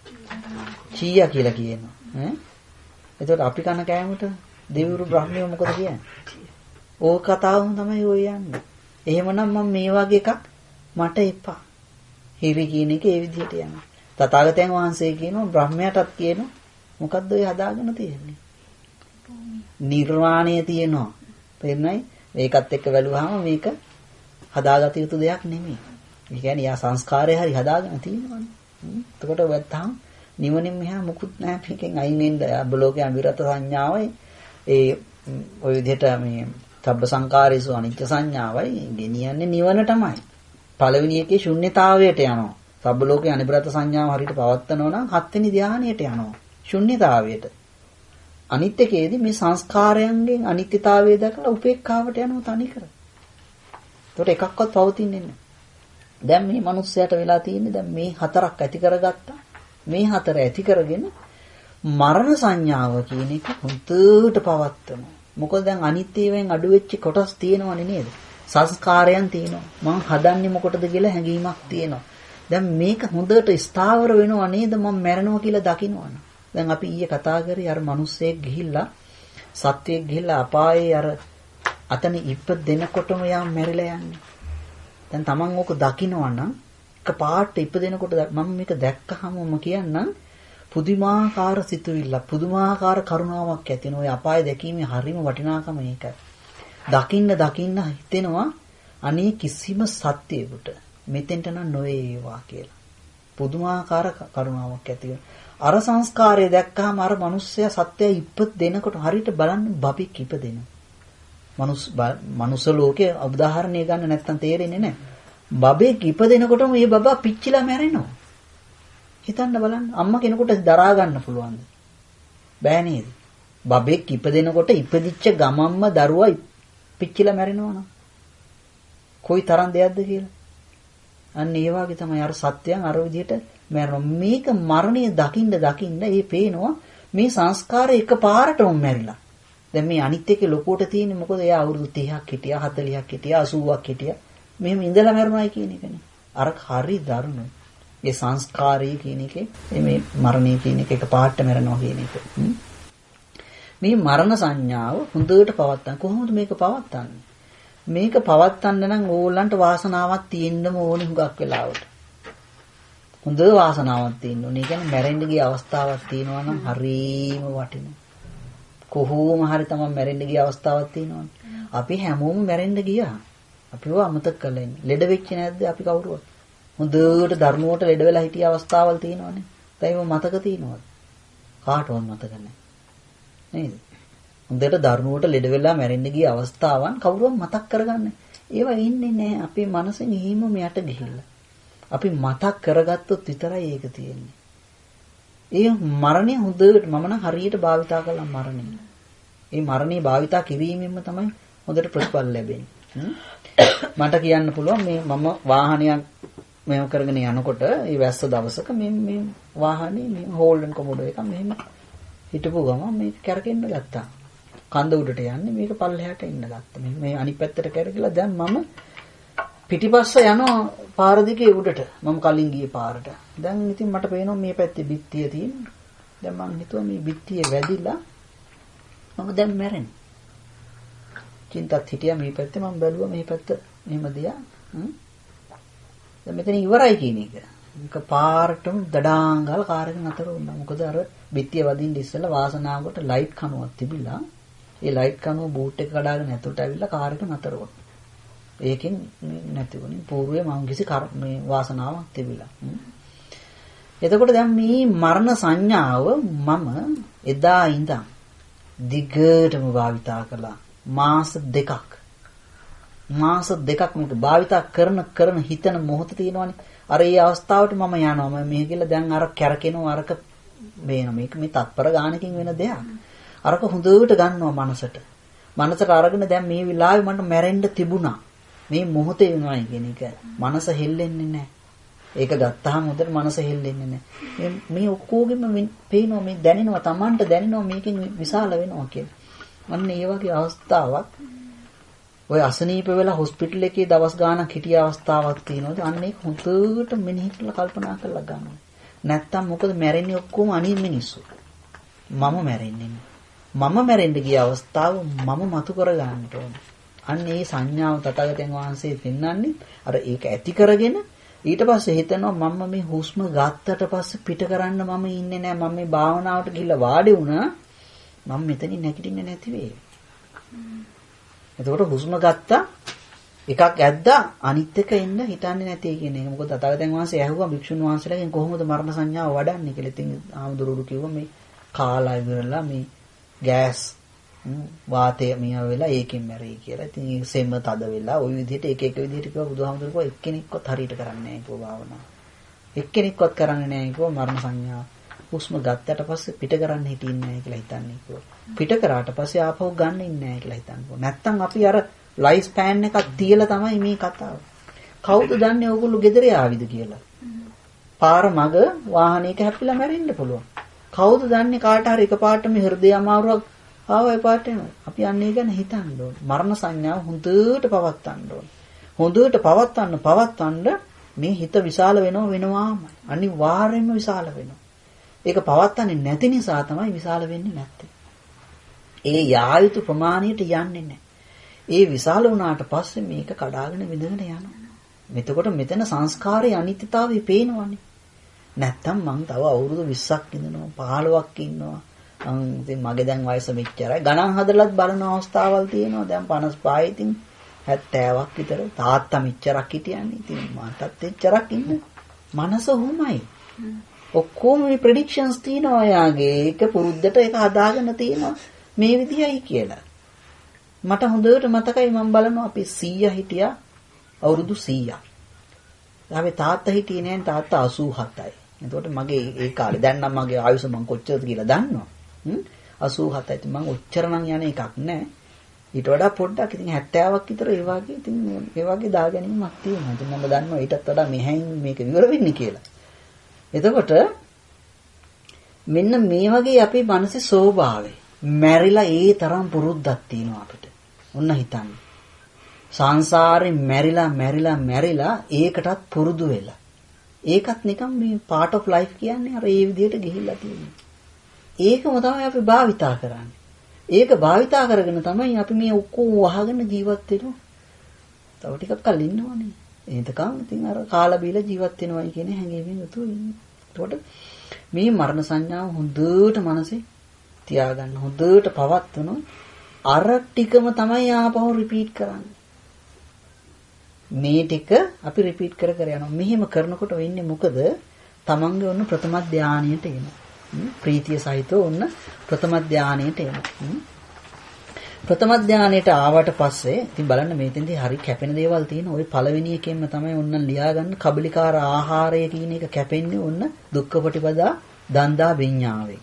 චීයා කියලා කියනවා. එතකොට අපි කන කෑමට දෙවිවරු බ්‍රහ්මියෝ මොකද කියන්නේ? ඕක කතාවම තමයි ඔය යන්නේ. එහෙමනම් මම මේ වගේ එකක් මට එපා. හිරි කියන එක ඒ විදිහට යනවා. තථාගතයන් වහන්සේ කියනවා බ්‍රහ්මයාටත් කියනවා මොකද්ද ඔය හදාගෙන තියෙන්නේ? නිර්වාණය තියෙනවා. තේරුණායි? මේකත් එක්ක බැලුවාම මේක හදාගත යුතු දෙයක් නෙමෙයි. ඒ කියන්නේ යා සංස්කාරය හරි හදාගෙන තියෙනවානේ. එතකොට වැත්තහම නිවනින් මෙහා මුකුත් නැහැ මේකෙන් අයින් වෙන්න. අබ්බලෝකයේ අවිරත සංඥාවයි ඒ ඔය විදිහට මේ සබ්බ සංකාරේසු අනිච්ච සංඥාවයි ගෙනියන්නේ නිවනටමයි. පළවෙනි එකේ ශුන්්‍යතාවයට යනවා. සබ්බ ලෝකයේ අනිබ්‍රත සංඥාව හරියට පවත්නවා නම් හත්වෙනි ධානයට යනවා. ශුන්්‍යතාවයට. අනිත් එකේදී මේ සංස්කාරයන්ගෙන් අනිත්‍යතාවය දැකලා උපේක්ඛාවට යනවා තනිකර. ඒකට එකක්වත් පවතින්නේ නැහැ. දැන් මේ මිනිස්සයාට වෙලා තියෙන්නේ දැන් මේ හතරක් ඇති කරගත්තා. මේ හතර ඇති කරගෙන මරණ සංඥාව කියන එක හුදුට පවත්වනවා. මොකද දැන් අනිත්‍යයෙන් අඩු වෙච්ච කොටස් තියෙනවනේ නේද? සංස්කාරයන් තියෙනවා. මම හදන්නේ මොකටද කියලා හැඟීමක් තියෙනවා. දැන් මේක හොඳට ස්ථාවර වෙනවා නේද? මම මැරෙනවා කියලා දකින්නවනේ. දැන් අපි ඊයේ කතා කරේ අර මිනිස්සෙක් ගිහිල්ලා සත්වයෙක් ගිහිල්ලා අපායේ අර අතන ඉපදෙනකොටම යාම මැරිලා යන්නේ. දැන් Taman ඕක දකින්නවනම් එකපාරට ඉපදෙනකොට මම මේක දැක්කහම මම කියන්නම් පුදුමාකාර සිතුවිල්ල පුදුමාකාර කරුණාවක් ඇති වෙන ඔය අපාය දැකීමේ හරිම වටිනාකම ඒකයි. දකින්න හිතෙනවා අනේ කිසිම සත්‍යයකට මෙතෙන්ට නම් නොවේවා කියලා. පුදුමාකාර කරුණාවක් ඇති වෙන. අර සංස්කාරය දැක්කහම අර මිනිස්සයා සත්‍යය ඉපද දෙනකොට හරියට බලන්න බබෙක් ඉපදෙන. මනුස්ස ලෝකයේ උදාහරණය ගන්න නැත්තම් තේරෙන්නේ නැහැ. බබෙක් ඉපදෙනකොටම මේ බබා පිච්චිලා මැරෙනවා. හිතන්න බලන්න අම්මා කෙනෙකුට දරා ගන්න පුළුවන්ද? බෑ නේද? බබෙක් ඉපදෙනකොට ඉපදිච්ච ගමම්ම දරුවා පිච්චිලා මැරෙනවා නම් කොයි තරම් දෙයක්ද කියලා. අන්න ඒ වගේ තමයි අර සත්‍යයන් අර විදිහට මැරෙනවා. මේක මරණය දකින්න ඒ පේනවා මේ සංස්කාරය එකපාරටම මැරිලා. දැන් මේ අනිත් එකේ ලොකුවට තියෙන්නේ මොකද? එයා අවුරුදු 30ක් හිටියා, 40ක් හිටියා, 80ක් හිටියා. මෙහෙම ඉඳලා මැරුණායි කියන එකනේ. අර හරි දරුණුයි. ඒ සංස්කාරය කියන එකේ මේ මරණය කියන එක එකපාරට මැරෙනවා කියන එක. මේ මරණ සංඥාව හොඳට පවත්තන්න. කොහොමද මේක පවත්තන්නේ? මේක පවත්තන්න නම් ඕගොල්ලන්ට වාසනාවක් තියෙන්න ඕනේ හුඟක් වෙලාවට. හොඳ වාසනාවක් තියෙන්න ඕනේ. ඒ කියන්නේ මැරෙන්න ගිය අවස්ථාවක් තියෙනවා නම් හරීම වටිනවා. කොහොම හරි තමයි මැරෙන්න ගිය අවස්ථාවක් තියෙනවනේ. අපි හැමෝම මැරෙන්න ගියා. අපිව අමතක කළා ඉන්නේ. ලෙඩ වෙච්ච නැද්ද අපි කවුරුවත්? හොඳට ධර්මයට ලෙඩ වෙලා හිටිය අවස්ථාවල් තියෙනවනේ. ඒකම මතක තියෙනවද? කාටවත් මතක නැහැ. නේද? හොඳට ධර්මයට ලෙඩ වෙලා මැරෙන්න ගිය අවස්ථාවන් කවුරුවත් මතක් කරගන්නේ. ඒවා ඉන්නේ නැහැ. අපේ මනසෙන් එහෙම මෙයට ගිහිල්ලා. අපි මතක් කරගත්තොත් විතරයි ඒක තියෙන්නේ. ඒ මරණය හොඳට මම නම් හරියට භාවිතා කළා මරණය. ඒ මරණේ භාවිතා කිරීමෙන්ම තමයි හොඳට ප්‍රතිඵල ලැබෙන්නේ. මට කියන්න පුළුවන් මේ මම වාහනයක් මෙහෙම කරගෙන යනකොට ඒ වැස්ස දවසක මේ වාහනේ මේ හෝල්ඩන් කොමඩෝ එක මෙහෙම හිටපු ගමන් මේක කැරකෙන්න ගත්තා. කන්ද උඩට යන්නේ මේක පල්ලෙහාට එන්න ගත්තා. මේ අනිත් පැත්තට කැරකිලා දැන් මම පිටිපස්ස යනවා පාර දිගේ උඩට. මම කලින් ගියේ පාරට. දැන් ඉතින් මට පේනවා මේ පැත්තේ බිත්තිය තියෙනවා. දැන් මම හිතුවා මේ බිත්තිය වැදිලා මම දැන් මැරෙන්නේ. චින්තත් හිටියා මේ පැත්තේ මම බැලුවා මේ පැත්ත මෙහෙම දියා. දැන් මෙතන ඉවරයි කියන එක. මේක පාරටම දඩාංගල කාර් එක නතර වුණා. මොකද අර බිත්තිය වදින්න ඉස්සෙල්ලා වාසනාවකට ලයිට් කනුවක් තිබිලා. ඒ ලයිට් කනුව බූට් එක කඩාගෙන ඇතුළට ඇවිල්ලා කාර් එක නතර වුණා. ඒකෙන් නැති වුණේ పూర్වයේ මම කිසි මේ වාසනාවක් තිබිලා. එතකොට දැන් මේ මරණ සංඥාව මම එදා ඉඳන් දිගටම භාවිතා කළා. මාස දෙකක් මේක භාවිතා කරන හිතන මොහොත තියෙනවනේ. අර ඒ අවස්ථාවට මම යනවා. මම මෙහෙ ගිහලා දැන් අර කැරකෙනවා අරක මේන මේක මේ තත්පර ගානකින් වෙන දෙයක්. අරක හොඳට ගන්නවා මනසට. මනසට අරගෙන දැන් මේ විලාවේ මට මැරෙන්න තිබුණා. මේ මොහොතේ වෙනවයි කියන එක. මනස හෙල්ලෙන්නේ නැහැ. ඒක ගත්තාම හොඳට මනස හෙල්ලෙන්නේ නැහැ. මේ ඔක්කොගෙම පේනවා මේ දැනෙනවා Tamanට දැනෙනවා මේකෙන් විශාල වෙනවා කියලා. අන්න ඒ වගේ අවස්ථාවක් ඔය අසනීප වෙලා හොස්පිටල් එකේ දවස් ගාණක් හිටිය අවස්ථාවක් තියෙනවා. අන්න ඒක හොඳට මෙනෙහි කරලා කල්පනා කරලා ගන්නවා. නැත්තම් මොකද මැරෙන්නේ ඔක්කොම අනිත් මිනිස්සු. මම මැරෙන්නේ. මම මැරෙන්න ගිය අවස්ථාව මම මතු කර ගන්නට ඕනේ. අන්න ඒ සංඥාව තථාගතයන් වහන්සේ පෙන්වන්නේ අර ඒක ඇති කරගෙන ඊට පස්සේ හිතනවා මම මේ හුස්ම ගත්තට පස්සේ පිට කරන්න මම ඉන්නේ නැහැ. මම මේ භාවනාවට ගිහිල්ලා වාඩි වුණා. මම මෙතනින් නැගිටින්නේ නැති වෙයි. එතකොට හුස්ම ගත්තා එකක් ඇද්දා අනිත් එක එන්න හිතන්නේ නැtei කියන එක. මොකද තථාගතයන් වහන්සේ ඇහුවා භික්ෂුන් වහන්සේලාගෙන් කොහොමද මරණ සංඥාව වඩන්නේ කියලා. ඉතින් ආමුදුරුරු කිව්වා මේ කාලා ඉවරලා මේ ගෑස් වාතය මිය වෙලා ඒකෙන් මැරෙයි කියලා. ඉතින් ඒ සෙම තද වෙලා ওই විදිහට එක විදිහට කිව්වා. බුදුහාමුදුරුවෝ කිව්වා එක්කෙනෙක්වත් හරියට කරන්නේ නැහැ කිව්වා භාවනාව. එක්කෙනෙක්වත් කරන්නේ නැහැ කිව්වා මරණ සංඥාව. හුස්ම ගත්තට පස්සේ පිට කරන්න හිටින්නේ නැහැ කියලා හිතන්නේ කිව්වා. පිට කරාට පස්සේ ආපහු ගන්න ඉන්නේ නැහැ කියලා හිතන්නේ. නැත්තම් අපි අර ලයිෆ් ස්පෑන් එකක් තියලා තමයි මේ කතාව. කවුද දන්නේ ඕගොල්ලෝ ගෙදර ආවිද කියලා? පාර මග වාහනයක හැප්පිලා මැරෙන්න පුළුවන්. කවුද දන්නේ කාට හරි එකපාරට මේ හෘදය අමාරුවක් ආව එපාට එනවා. අපි අන්නේ ගැන හිතන්න ඕන. මරණ සංඥාව හොඳට පවත්වන්න ඕන. හොඳට පවත්වන්න මේ හිත විශාල වෙනවාම අනිවාර්යයෙන්ම විශාල වෙනවා. ඒක පවත්වන්නේ නැති නිසා තමයි විශාල වෙන්නේ නැත්තේ. ඒ යා යුතු ප්‍රමාණයට යන්නේ නැහැ. ඒ විශාල වුණාට පස්සේ මේක කඩාගෙන විඳගෙන යනවා. එතකොට මෙතන සංස්කාරයේ අනිත්‍යතාවය පේනවනේ. නැත්තම් මං තව අවුරුදු 20ක් ඉඳනවා 15ක් ඉන්නවා. ඉතින් මගේ දැන් වයස මෙච්චරයි. ගණන් හදලත් බලන අවස්ථාවල් තියෙනවා. දැන් 55 ඉතින් 70ක් විතර තාත්තා මෙච්චරක් හිටියන්නේ. ඉතින් මාතත් එච්චරක් ඉන්න. මනස උමයි. ඔක්කොම මේ ප්‍රෙඩික්ෂන්ස් තියෙනවා යාගේ. ඒක පුරුද්දට ඒක හදාගෙන තියෙනවා මේ විදියයි කියලා. මට හොඳට මතකයි මම බලනවා අපි 100 හිටියා අවුරුදු 100ක්. යාවේ තාත්තා හිටියේ නෑ තාත්තා 87යි. එතකොට මගේ ඒ කාලේ දැන් නම් මගේ ආයුෂ මං කොච්චරද කියලා දන්නවා. 87යි. ඉතින් මං ඔච්චර නම් යන එකක් නෑ. ඊට වඩා පොඩ්ඩක් ඉතින් 70ක් විතර ඒ වගේ ඉතින් ඒ වගේ දාගැනීමක් තියෙනවා. ඉතින් මම දන්නවා ඊටත් වඩා මෙහෙන් මේක විවර වෙන්නේ කියලා. එතකොට මෙන්න මේ වගේ අපේ මනසේ ස්වභාවය මැරිලා ඒ තරම් පුරුද්දක් තියෙනවා අපිට. ඔන්න හිතන්න. සංසාරේ මැරිලා ඒකටත් පුරුදු වෙලා. ඒකත් නිකන් මේ part of life කියන්නේ අර ඒ විදිහට ගිහිල්ලා තියෙනවා. ඒකම තමයි අපි භාවිතා කරන්නේ. ඒක භාවිතා කරගෙන තමයි අපි මේ ඔක්කොම වහගෙන ජීවත් වෙනවා. තව ටිකක් කල් ඉන්නවනේ. එතකන් ඉතින් අර කාලා බීලා ජීවත් වෙනවයි කියන හැඟීමෙන් යුතුව ඉන්නේ. එතකොට මේ මරණ සංඥාව හොඳට මනසේ තියාගන්න. හොඳට පවත්වනවා. අර ටිකම තමයි ආපහු රිපීට් කරන්නේ. මේ ටික අපි රිපීට් කර යනවා. මෙහෙම කරනකොට වෙන්නේ මොකද? තමන්ගේ ඔන්න ප්‍රථම ධානයට එනවා. ප්‍රීතිය සහිතව ඔන්න ප්‍රථම ධානයට එනවා. ප්‍රථම ධානයට ආවට පස්සේ ඉතින් බලන්න මේතෙන්දී හරි කැපෙන දේවල් තියෙන. ওই පළවෙනි එකෙන්ම තමයි ඔන්න ලියාගන්න කබලිකාර ආහාරය කියන එක කැපෙන්නේ ඔන්න දුක්ඛපටිපදා දන්දා විඤ්ඤාවේ.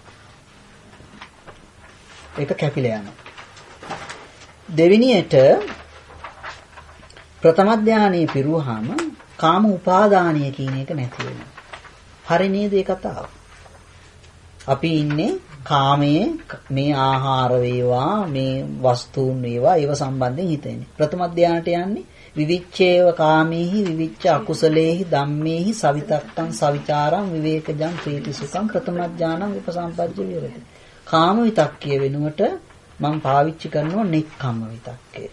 ඒක කැපිලා යනවා. දෙවෙනියට ප්‍රථම ධානයේ පිරුවාම කාම උපාදානීය කියන එක නැති වෙනවා. හරි නේද ඒ කතාව? අපි ඉන්නේ කාමයේ මේ ආහාර වේවා මේ වස්තුන් වේවා ඒව සම්බන්ධයෙන් හිතෙන්නේ. ප්‍රථම ධානයට යන්නේ විවිච්ඡේව කාමේහි විවිච්ඡ අකුසලේහි ධම්මේහි සවිතක්කං සවිචාරං විවේකජං ප්‍රීතිසුඛං ප්‍රථම ඥානං උපසම්පජ්ජ විරති. කාම විතක්කයේ වෙනුවට මම පාවිච්චි කරනවා නෙක්ඛම්ම විතක්කේ.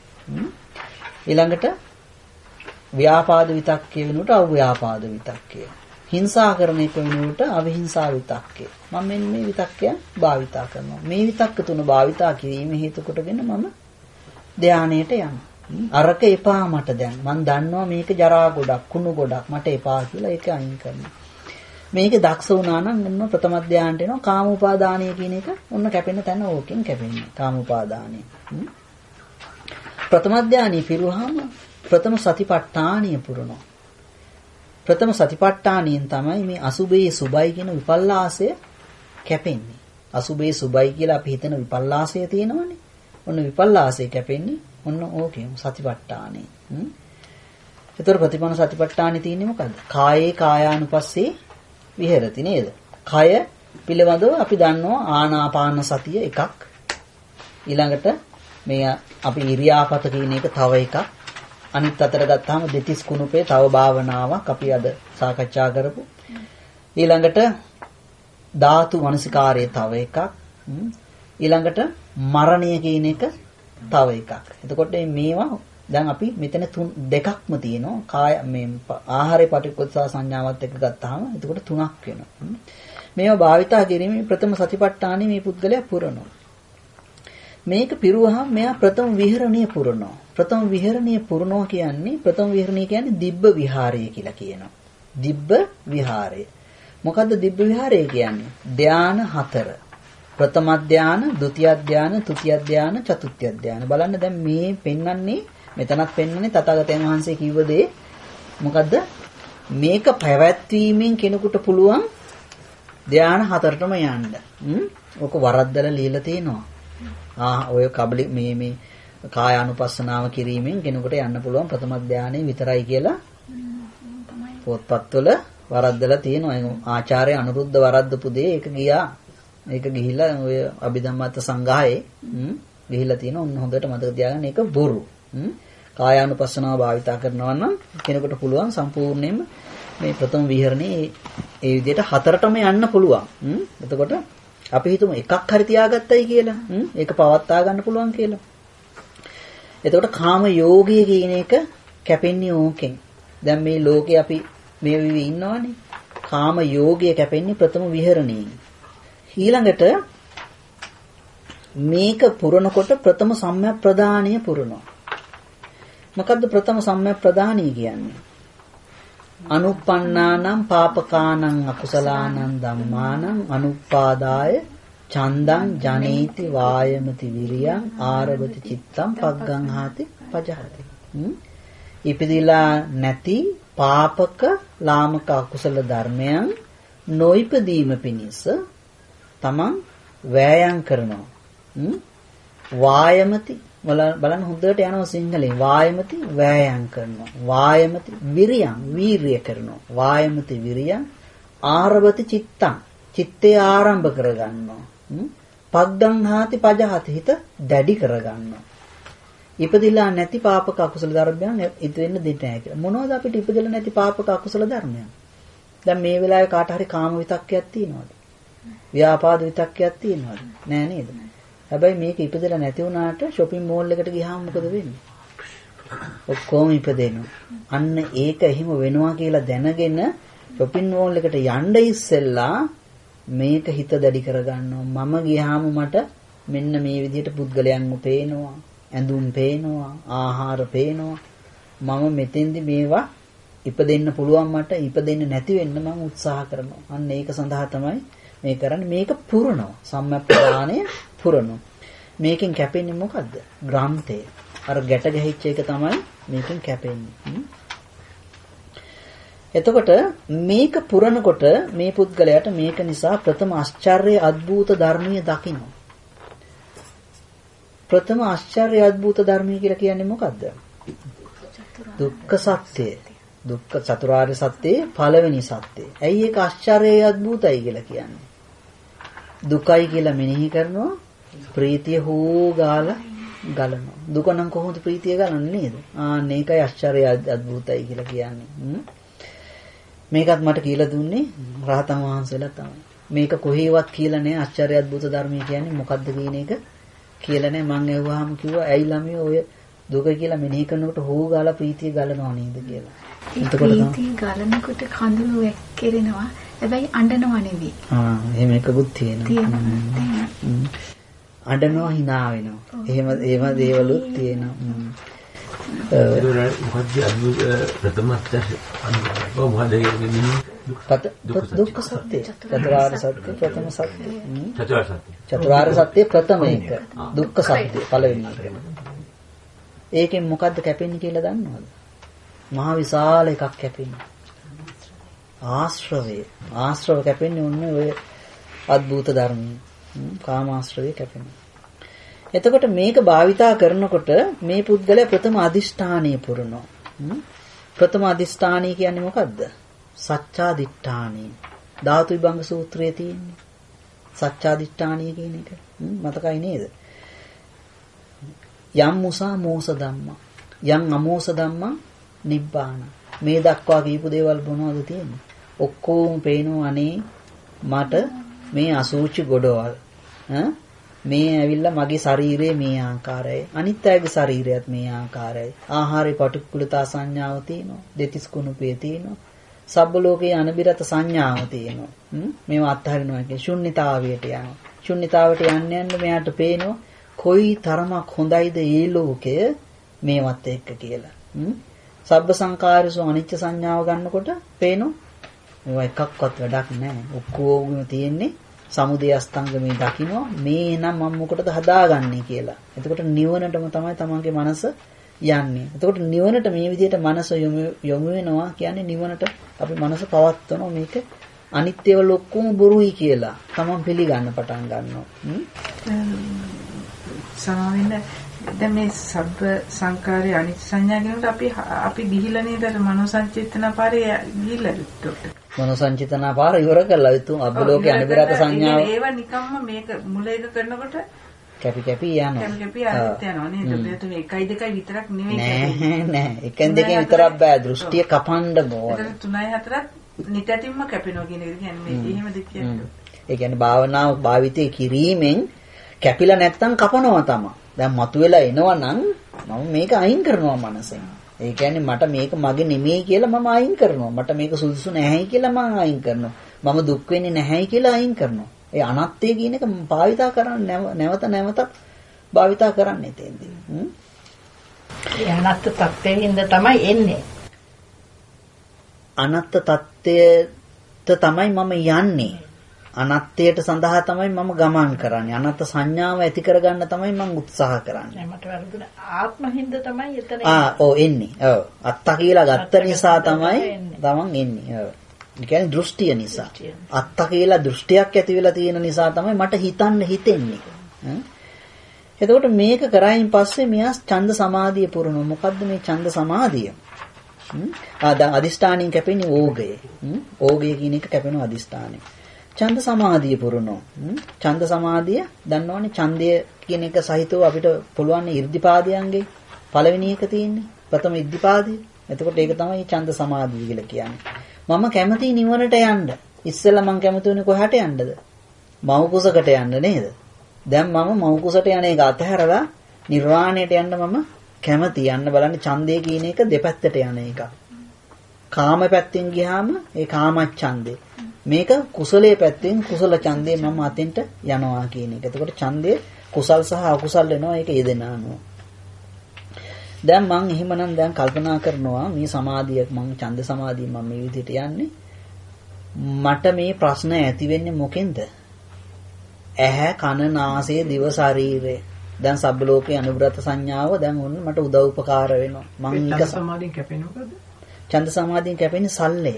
ඊළඟට ව්‍යාපාද විතක්කේ වෙනුවට අව්‍යාපාද විතක්කේ. හිංසා කරන එක වෙනුවට අවිහිංසා විතක්කේ. මම මෙන්න මේ විතක්කයන් භාවිතා කරනවා. මේ විතක්ක තුන භාවිතා කිරීම හේතු කොටගෙන මම ධානයට යනවා. අරක එපා මට දැන්. මම දන්නවා මේක ජරා ගොඩක්, කුණු ගොඩක් මට එපා කියලා ඒක අයින් කරනවා. මේක දක්ෂ වුණා නම් ඔන්න ප්‍රථම ධානයට එනවා. කාම උපාදානීය කියන එක ඔන්න කැපෙන තැන ඕකෙන් කැපෙන්නේ. කාම උපාදානීය. ප්‍රථම ධානීය පිරුවාම ප්‍රථම සතිපට්ඨානිය පුරනවා. ප්‍රථම සතිපට්ඨානියෙන් තමයි මේ අසුභයේ සුභයි කියන විපල්ලාසය කැපෙන්නේ. අසුභයේ සුභයි කියලා අපි හිතන විපල්ලාසය තියෙනවනේ. ඔන්න විපල්ලාසය කැපෙන්නේ ඔන්න ඕකේ සතිපට්ඨානෙ. ඒතර ප්‍රතිපන්න සතිපට්ඨානෙ තියෙන්නේ මොකද්ද? කායේ කායානුපස්සේ විහෙරති නේද? කය පිළිබඳව අපි දන්නවා ආනාපාන සතිය එකක්. ඊළඟට මේ අපි ඉරියාපත කියන එක තව එකක්. අනිත් අතට ගත්තාම දෙතිස් කුණුපේ තව භාවනාවක් අපි අද සාකච්ඡා කරපු. ඊළඟට ධාතු මනසිකාරයේ තව එකක්. ඊළඟට මරණය කියන එක තව එකක්. එතකොට මේවා දැන් අපි මෙතන දෙකක්ම තියෙනවා. කාය මේ ආහාරේ පටිච්චසමුප්පාද සංඥාවත් එක්ක ගත්තාම එතකොට තුනක් වෙනවා. මේවා භාවිතා කිරීමේ ප්‍රථම සතිපට්ඨානෙ මේ පුද්ගලයා පුරනවා. මේක පිරුවහම මෙයා ප්‍රථම විහරණීය පුරනවා. ප්‍රථම විහරණීය පුරනවා කියන්නේ ප්‍රථම විහරණීය කියන්නේ දිබ්බ විහාරය කියලා කියනවා. දිබ්බ විහාරය. මොකද්ද දිබ්බ විහාරය කියන්නේ? ධාන 4. ප්‍රථම ධාන, ဒုတိ ය ධාන, තෘතිය ධාන, චතුර්ථ ධාන. බලන්න දැන් මේ පෙන්වන්නේ මෙතනත් පෙන්වන්නේ තථාගතයන් වහන්සේ කිව්ව දේ මොකද්ද? මේක පැවැත්වීමෙන් කෙනෙකුට පුළුවන් ධානය 4ටම යන්න. ඔක වරද්දලා ලියලා තියෙනවා. ඔය කබලි මේ කායානුපස්සනාව කිරීමෙන් කෙනෙකුට යන්න පුළුවන් ප්‍රථම ධානය විතරයි කියලා පොත්පත්වල වරද්දලා තියෙනවා. ආචාර්ය අනුරුද්ධ වරද්දපු දේ ඒක ගියා. ඒක ගිහිලා ඔය අභිධම්මත් සංග්‍රහයේ ගිහිලා තියෙනවා. උන් හොඳට මතක තියාගන්න ඒක බොරු. කායානුපස්සනාව භාවිතා කරනවා නම් කෙනෙකුට පුළුවන් සම්පූර්ණයෙන්ම මේ ප්‍රථම විහරණේ ඒ විදිහට 4ටම යන්න පුළුවන්. එතකොට අපි හිතමු එකක් හරි තියාගත්තයි කියලා. ඒක පවත්වා ගන්න පුළුවන් කියලා. එතකොට කාම යෝගය කියන එක කැපෙන්නේ ඕකෙන්. දැන් මේ ලෝකේ අපි මේ විවි ඉන්නවනේ. කාම යෝගය කැපෙන්නේ ප්‍රථම විහරණේ. ඊළඟට මේක පුරනකොට ප්‍රථම සම්‍යක් ප්‍රදානීය පුරනවා. මොකද්ද ප්‍රථම සම්‍යක් ප්‍රදානීය කියන්නේ? අනුප්පන්නානම් පාපකානං අකුසලානං ධම්මානං අනුපාදාය චන්දං ජනේති වායමති විරියං ආරවති චිත්තං පග්ගංහාති පජහති. ඉපදිලා නැති පාපක ලාමක අකුසල ධර්මයන් නොයිපදීම පිණිස තමන් වෑයම් කරනවා. වායමති බලන්න හොඳට යනවා සිංහලෙන්. වායමති වෑයම් කරනවා. වායමති විරියං වීරිය කරනවා. වායමති විරියං ආරවති චිත්තං චිත්තේ ආරම්භ කරගන්නවා. පග්ගංහාති පජහති හිත දැඩි කරගන්නවා. ඉපදිලා නැති පාපක අකුසල ධර්මයන් ඉද වෙන්න දෙන්නේ නැහැ කියලා. මොනවද අපිට ඉපදිලා නැති පාපක අකුසල ධර්මයන්? දැන් මේ වෙලාවේ කාට හරි කාම විතක්කයක් තියෙනවද? ව්‍යාපාද විතක්කයක් තියෙනවද? නෑ නේද? හැබැයි මේක ඉපදෙලා නැති වුණාට shopping mall එකට ගියාම මොකද වෙන්නේ? ඔක්කොම ඉපදෙනවා. අන්න ඒක එහෙම වෙනවා කියලා දැනගෙන shopping mall එකට යන්න ඉස්සෙල්ලා මේක හිත දැඩි කරගන්නවා. මම ගියාම මට මෙන්න මේ විදිහට පුද්ගලයන්ව පේනවා, ඇඳුම් පේනවා, ආහාර පේනවා. මම මෙතෙන්දි මේවා ඉපදෙන්න පුළුවන් මට ඉපදෙන්න නැති වෙන්න මම උත්සාහ කරනවා. අන්න ඒක සඳහා තමයි මේ කරන්නේ. මේක පුරනවා. සම්‍යක් ප්‍රදානය පුරනවා. මේකෙන් කැපෙන්නේ මොකද්ද? ග්‍රන්ථය. අර ගැට ගැහිච්ච එක තමයි මේකෙන් කැපෙන්නේ. එතකොට මේක පුරනකොට මේ පුද්ගලයාට මේක නිසා ප්‍රථම ආශ්චර්ය අద్భుත ධර්මීය දකින්න. ප්‍රථම ආශ්චර්ය අద్భుත ධර්මීය කියලා කියන්නේ මොකද්ද? දුක්ඛ සත්‍ය. දුක්ඛ චතුරාර්ය සත්‍යයේ පළවෙනි සත්‍යය. ඇයි ඒක ආශ්චර්යයි අద్భుතයි කියලා කියන්නේ? දුකයි කියලා මෙනෙහි කරනවා, ප්‍රීතිය හෝ ගාලා ගලනවා. දුක නම් කොහොමද ප්‍රීතිය ගලන්නේ නේද? මේකයි ආශ්චර්ය අద్భుතයි කියලා කියන්නේ. මේකත් මට කියලා දුන්නේ රහතන් වහන්සේලා තමයි. මේක කොහේවත් කියලා නැහැ ආශ්චර්ය අద్భుත ධර්මය කියන්නේ මොකද්ද කියන එක කියලා නැහැ. මං ඇහුවාම කිව්වා ඇයි ළමයි ඔය දුක කියලා මෙනෙහි කරනකොට හෝ ගාලා ප්‍රීතිය ගලනවා නේද කියලා. එතකොට ප්‍රීතිය ගලනකොට කඳුළු වැක්කිරෙනවා. හැබැයි අඬනව නෙවෙයි. එහෙම එකකුත් තියෙනවා. අඬනවා hina වෙනවා. එහෙම දේවලුත් තියෙනවා. මොකද්ද අද්භූත ප්‍රථම දුක්ඛ සත්‍ය. චතුරාර්ය සත්‍ය ප්‍රථම සත්‍ය. චතුරාර්ය සත්‍ය ප්‍රථම එක. දුක්ඛ සත්‍ය පළවෙනි එක. ඒකෙන් මොකද්ද කැපෙන්නේ කියලා දන්නවද? මහා විශාල එකක් කැපෙන්නේ. ආශ්‍රවය. ආශ්‍රව කැපෙන්නේ ඔන්නේ ඔය අද්భుත ධර්මයේ. කාමාශ්‍රවය කැපෙනවා. එතකොට මේක භාවිතා කරනකොට මේ පුද්ගලයා ප්‍රථම අදිෂ්ඨානීය පුරනවා. ප්‍රථම අදිෂ්ඨානීය කියන්නේ මොකද්ද? සච්චාදිට්ඨානීය. ධාතු විභංග සූත්‍රයේ තියෙන්නේ. සච්චාදිට්ඨානීය කියන එක. මතකයි නේද? යම් මුසා මෝස ධම්මා. යම් අමෝස ධම්මා නිබ්බාන. මේ දක්වා කියපු දේවල් මොනවද තියෙන්නේ? ඔක්කොම පේනවා අනේ මට මේ අසූචි ගොඩවල්. මේ ඇවිල්ලා මගේ ශරීරයේ මේ ආකාරයයි. අනිත් අයගේ ශරීරයත් මේ ආකාරයයි. ආහාරේ පටික්කුලතා සංඥාව තියෙනවා. දෙතිස් කුණුපේ තියෙනවා. සබ්බ ලෝකේ අනබිරත සංඥාව තියෙනවා. මේවා අත්හරිනවා කියන්නේ ශුන්්‍යතාවයට යනවා. ශුන්්‍යතාවට යන්න යන්න මෙයාට පේනවා කොයි තරමක් හොඳයිද මේ ලෝකය මේවත් එක්ක කියලා. සබ්බ සංකාරසෝ අනිච්ච සංඥාව ගන්නකොට පේනවා මේවා එකක්වත් වැඩක් නැහැ. ඔක්කොම තියෙන්නේ සමුදය අස්තංගමේ දකින්න මේ නම් මම මොකටද හදාගන්නේ කියලා. එතකොට නිවනටම තමයි තමන්ගේ මනස යන්නේ. එතකොට නිවනට මේ විදිහට මනස යොමු වෙනවා කියන්නේ නිවනට අපි මනස පවත්වනවා මේක අනිත්‍යව ලොක්කම බොරුයි කියලා තමන් පිළිගන්න පටන් ගන්නවා. සමාවෙන්න දැන් මේ සබ්බ සංකාරයේ අනිත්‍ය සංඥා කියනකොට අපි ගිහිලා නේද අර මනෝ සංචේතන පාරේ ගිහිල්ලා ડોක්ටර්. මනෝ සංචේතන පාර ඉවර කරලා විතු අබ්බලෝකේ අනිබරත සංඥාව. ඒව නිකම්ම මේක මුල එක කරනකොට කැපි කැපි යනවා. කැපි කැපි යනවා නේද? බෙහෙතුනේ 1යි 2යි විතරක් නෑ නෙවෙයි. නෑ. එකෙන් දෙකෙන් විතරක් බෑ. දෘෂ්ටිය කපන්න ඕන. 3යි 4ක් නිතරම කැපෙනවා කියන එක කියන්නේ මේ එහෙමද කියන්නේ. ඒ කියන්නේ භාවනාව භාවිතය කිරීමෙන් කැපිලා නැත්තම් කපනවා තමයි. දැන් මතුවෙලා එනවා නම් මම මේක අයින් කරනවා මනසෙන්. ඒ කියන්නේ මට මේක මගේ නෙමෙයි කියලා මම අයින් කරනවා. මට මේක සුදුසු නැහැයි කියලා මම අයින් කරනවා. මම දුක් වෙන්නේ නැහැයි කියලා අයින් කරනවා. ඒ අනත්ත්‍ය කියන එක භාවිතා කරන්න නැවත භාවිතා කරන්න එතෙන්දී. ඒ අනත්ත් තත්ත්වයෙන් තමයි එන්නේ. අනත්ත් තත්ත්වයට තමයි මම යන්නේ. අනත්ත්වයට සඳහා තමයි මම ගමන් කරන්නේ. අනත්ත් සංඥාව ඇති කරගන්න තමයි මම උත්සාහ කරන්නේ. මට වැරදුන ආත්මහින්ද තමයි එතන එන්නේ. ඔව්. අත්තා කියලා ගත්ත නිසා තමයි තමන් එන්නේ. ඔව්. ඒ කියන්නේ දෘෂ්ටිය නිසා. අත්තා කියලා දෘෂ්ටියක් ඇති වෙලා තියෙන නිසා තමයි මට හිතන්න හිතෙන්නේ. එතකොට මේක කරායින් පස්සේ මෙයා ඡන්ද සමාධිය පුරනවා. මොකද්ද මේ ඡන්ද සමාධිය? දැන් අදිෂ්ඨානින් කැපෙන්නේ ඕගය. ඕගය කියන එක කැපෙනවා අදිෂ්ඨානෙන්. ඡන්ද සමාධිය පුරනවා. ඡන්ද සමාධිය දන්නවනේ ඡන්දය කියන එක සහිතව අපිට පුළුවන් ඉර්ධිපාදයන්ගේ පළවෙනි එක තියෙන්නේ. ප්‍රථම ඉර්ධිපාදය. එතකොට ඒක තමයි ඡන්ද සමාධිය කියලා කියන්නේ. මම කැමති නිවනට යන්න. ඉස්සෙල්ලා මම කැමති වුණේ කොහාට යන්නද? මව් කුසකට යන්න නේද? දැන් මම මව් කුසට යන එක අතහැරලා නිර්වාණයට යන්න මම කැමති. යන්න බලන්න ඡන්දය කියන එක දෙපැත්තට යන එකක්. කාම පැත්තෙන් ගියාම ඒ කාමච්ඡන්දේ. මේක කුසලයේ පැත්තෙන් කුසල ඡන්දේ මම අතෙන්ට යනවා කියන එක. එතකොට ඡන්දේ කුසල් සහ අකුසල් වෙනවා ඒක යෙදෙන අනුව. දැන් මම එහෙමනම් දැන් කල්පනා කරනවා මේ සමාධිය මම ඡන්ද සමාධිය මම මේ විදිහට යන්නේ. මට මේ ප්‍රශ්න ඇති වෙන්නේ මොකෙන්ද? ඇහැ කන නාසය දිව ශරීරය. දැන් සබ්බ ලෝකේ අනුබ්‍රත සංඥාව දැන් ඔන්න මට උදව් උපකාර වෙනවා. මම ඡන්ද සමාධියෙන් කැපෙන්නේ මොකද? ඡන්ද සමාධියෙන් කැපෙන්නේ සල්ලේ.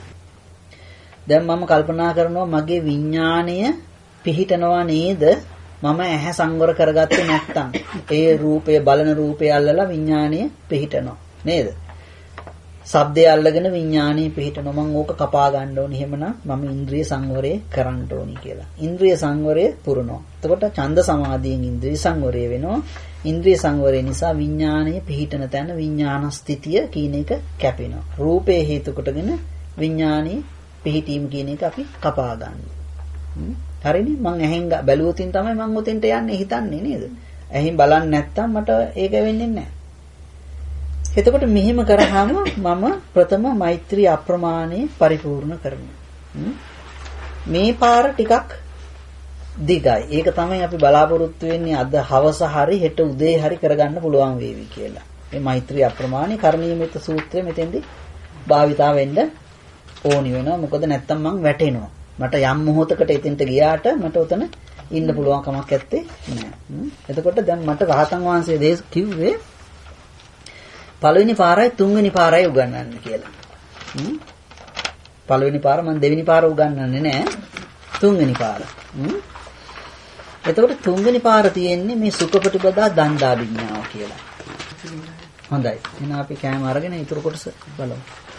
දැන් මම කල්පනා කරනවා මගේ විඥාණය පිහිටනවා නේද? මම ඇහැ සංවර කරගත්තේ නැත්තම් ඒ රූපය බලන රූපය අල්ලලා විඥාණය පිහිටනවා නේද? ශබ්දය අල්ලගෙන විඥාණය පිහිටනවා. මම ඕක කපා ගන්න ඕනේ. එහෙමනම් මම ඉන්ද්‍රිය සංවරය කරන්න ඕනේ කියලා. ඉන්ද්‍රිය සංවරය පුරනවා. එතකොට ඡන්ද සමාධියෙන් ඉන්ද්‍රිය සංවරය වෙනවා. ඉන්ද්‍රිය සංවරය නිසා විඥාණය පිහිටන තැන විඥාන ස්ථිතිය කියන එක කැපෙනවා. රූපේ හේතු කොටගෙන විඥාණය පිහිටීම කියන එක අපි කපා ගන්නවා. හරිනේ? මං ඇහෙන් බැලුවොතින් තමයි මං ඔතෙන්ට යන්නේ හිතන්නේ නේද? ඇහෙන් බලන්නේ නැත්තම් මට ඒක වෙන්නේ නැහැ. එතකොට මෙහෙම කරාම මම ප්‍රථම මෛත්‍රී අප්‍රමාණය පරිපූර්ණ කරනවා. මේ පාර ටිකක් දිගයි. ඒක තමයි අපි බලාපොරොත්තු වෙන්නේ අද හවස හරි හෙට උදේ හරි කරගන්න පුළුවන් වේවි කියලා. මේ මෛත්‍රී අප්‍රමාණය කරණීයමිත සූත්‍රය මෙතෙන්දී භාවිතා වෙන්න ඕනි වෙනවා. මොකද නැත්තම් මං වැටෙනවා. මට යම් මොහොතකට එතෙන්ට ගියාට මට උතන ඉන්න පුළුවන් කමක් නැත්තේ නෑ. එතකොට දැන් මට රහතන් වහන්සේ කිව්වේ පළවෙනි පාරයි තුන්වෙනි පාරයි උගන්වන්න කියලා. පළවෙනි පාර මම දෙවෙනි පාර උගන්වන්නේ නෑ. තුන්වෙනි පාර. එතකොට තුන්වෙනි පාර තියෙන්නේ මේ සුඛපටිපදා දණ්ඩාභිඥාව කියලා. හොඳයි. එහෙනම් අපි කෑම අරගෙන ඊටු කොටස බලමු.